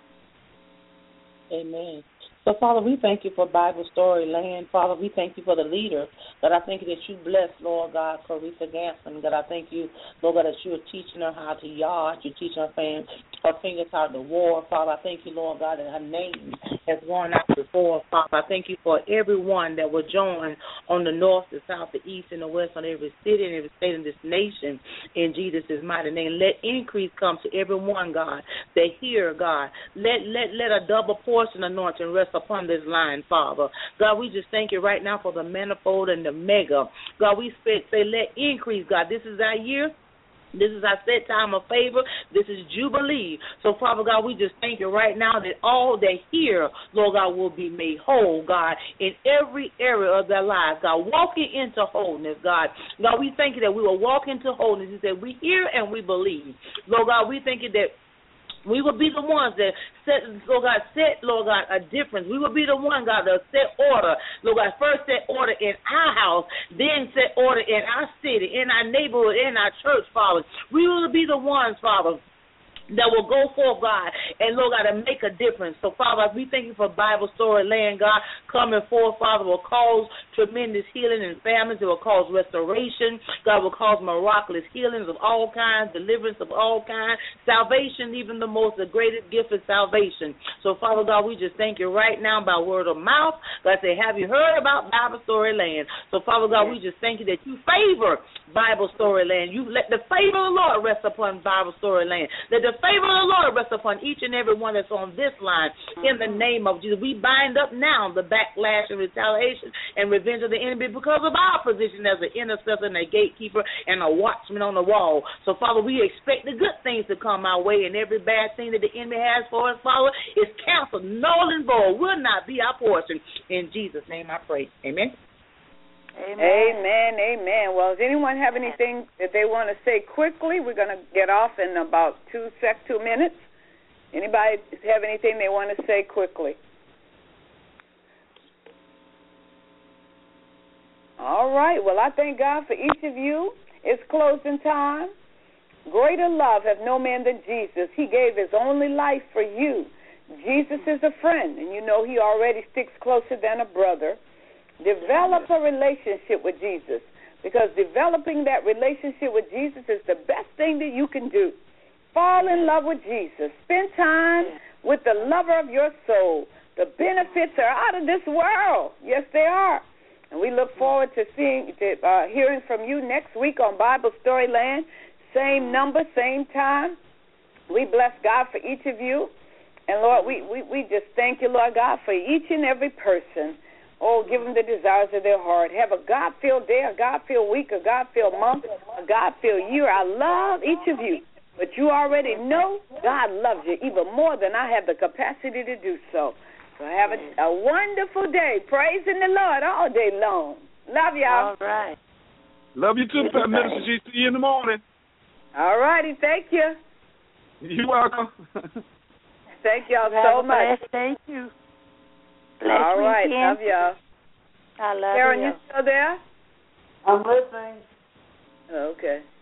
Speaker 4: Amen. So, Father, we thank you for Bible Story Land. Father, we thank you for the leader. God, I thank you that you bless, Lord God, Clarissa Ganson. God, I thank you, Lord God, that you are teaching her how to yard. You're teaching her fingers how to war. Father, I thank you, Lord God, that her name has gone out before. Father, I thank you for everyone that will join on the north, the south, the east, and the west, on every city and every state in this nation. In Jesus' mighty name, let increase come to everyone, God, that hear, God. Let a double portion anointing rest upon this line, Father. God, we just thank you right now for the manifold and the mega. God, we say let increase, God. This is our year. This is our set time of favor. This is Jubilee. So, Father God, we just thank you right now that all that hear, Lord God, will be made whole, God, in every area of their lives, God, walking into wholeness, God. God, we thank you that we will walk into wholeness. You said we hear and we believe. Lord God, we thank you that we will be the ones that set, Lord God, a difference. We will be the one, God, that set order. Lord God, first set order in our house, then set order in our city, in our neighborhood, in our church, Father. We will be the ones, Father, that will go forth, God, and, Lord God, and make a difference. So, Father, we thank you for Bible Story Land, God, coming forth, Father, will cause tremendous healing in families. It will cause restoration. God will cause miraculous healings of all kinds, deliverance of all kinds, salvation, even the greatest gift is salvation. So, Father God, we just thank you right now by word of mouth. God, say, have you heard about Bible Story Land? So, Father God, we just thank you that you favor Bible Story Land. You let the favor of the Lord rest upon Bible Story Land. Let the favor of the Lord rest upon each and every one that's on this line in the name of Jesus. We bind up now the backlash and retaliation and revenge of the enemy because of our position as an intercessor and a gatekeeper and a watchman on the wall. So, Father, we expect the good things to come our way, and every bad thing that the enemy has for us, Father, is canceled, null and void, will not be our portion. In Jesus' name I pray. Amen.
Speaker 2: Amen, amen. Well, does anyone have anything that they want to say quickly? We're going to get off in about 2 minutes. Anybody have anything they want to say quickly? All right. Well, I thank God for each of you. It's closing time. Greater love have no man than Jesus. He gave his only life for you. Jesus is a friend, and you know he already sticks closer than a brother. Develop a relationship with Jesus, because developing that relationship with Jesus is the best thing that you can do. Fall in love with Jesus. Spend time with the lover of your soul. The benefits are out of this world. Yes, they are. And we look forward to hearing from you next week on Bible Story Land. Same number, same time. We bless God for each of you. And, Lord, we just thank you, Lord God, for each and every person. Oh, give them the desires of their heart. Have a God-filled day, a God-filled week, a God-filled month, a God-filled year. I love each of you. But you already know God loves you even more than I have the capacity to do so. So have a wonderful day. Praising the Lord all day long. Love y'all.
Speaker 6: All right.
Speaker 7: Love you too, Minister G. See you in the morning.
Speaker 2: All righty. Thank you.
Speaker 7: You're welcome.
Speaker 2: Thank y'all so much.
Speaker 6: Thank you.
Speaker 2: All right, love y'all.
Speaker 6: I love
Speaker 2: Karen,
Speaker 6: you.
Speaker 2: you still there?
Speaker 4: I'm listening.
Speaker 2: Okay.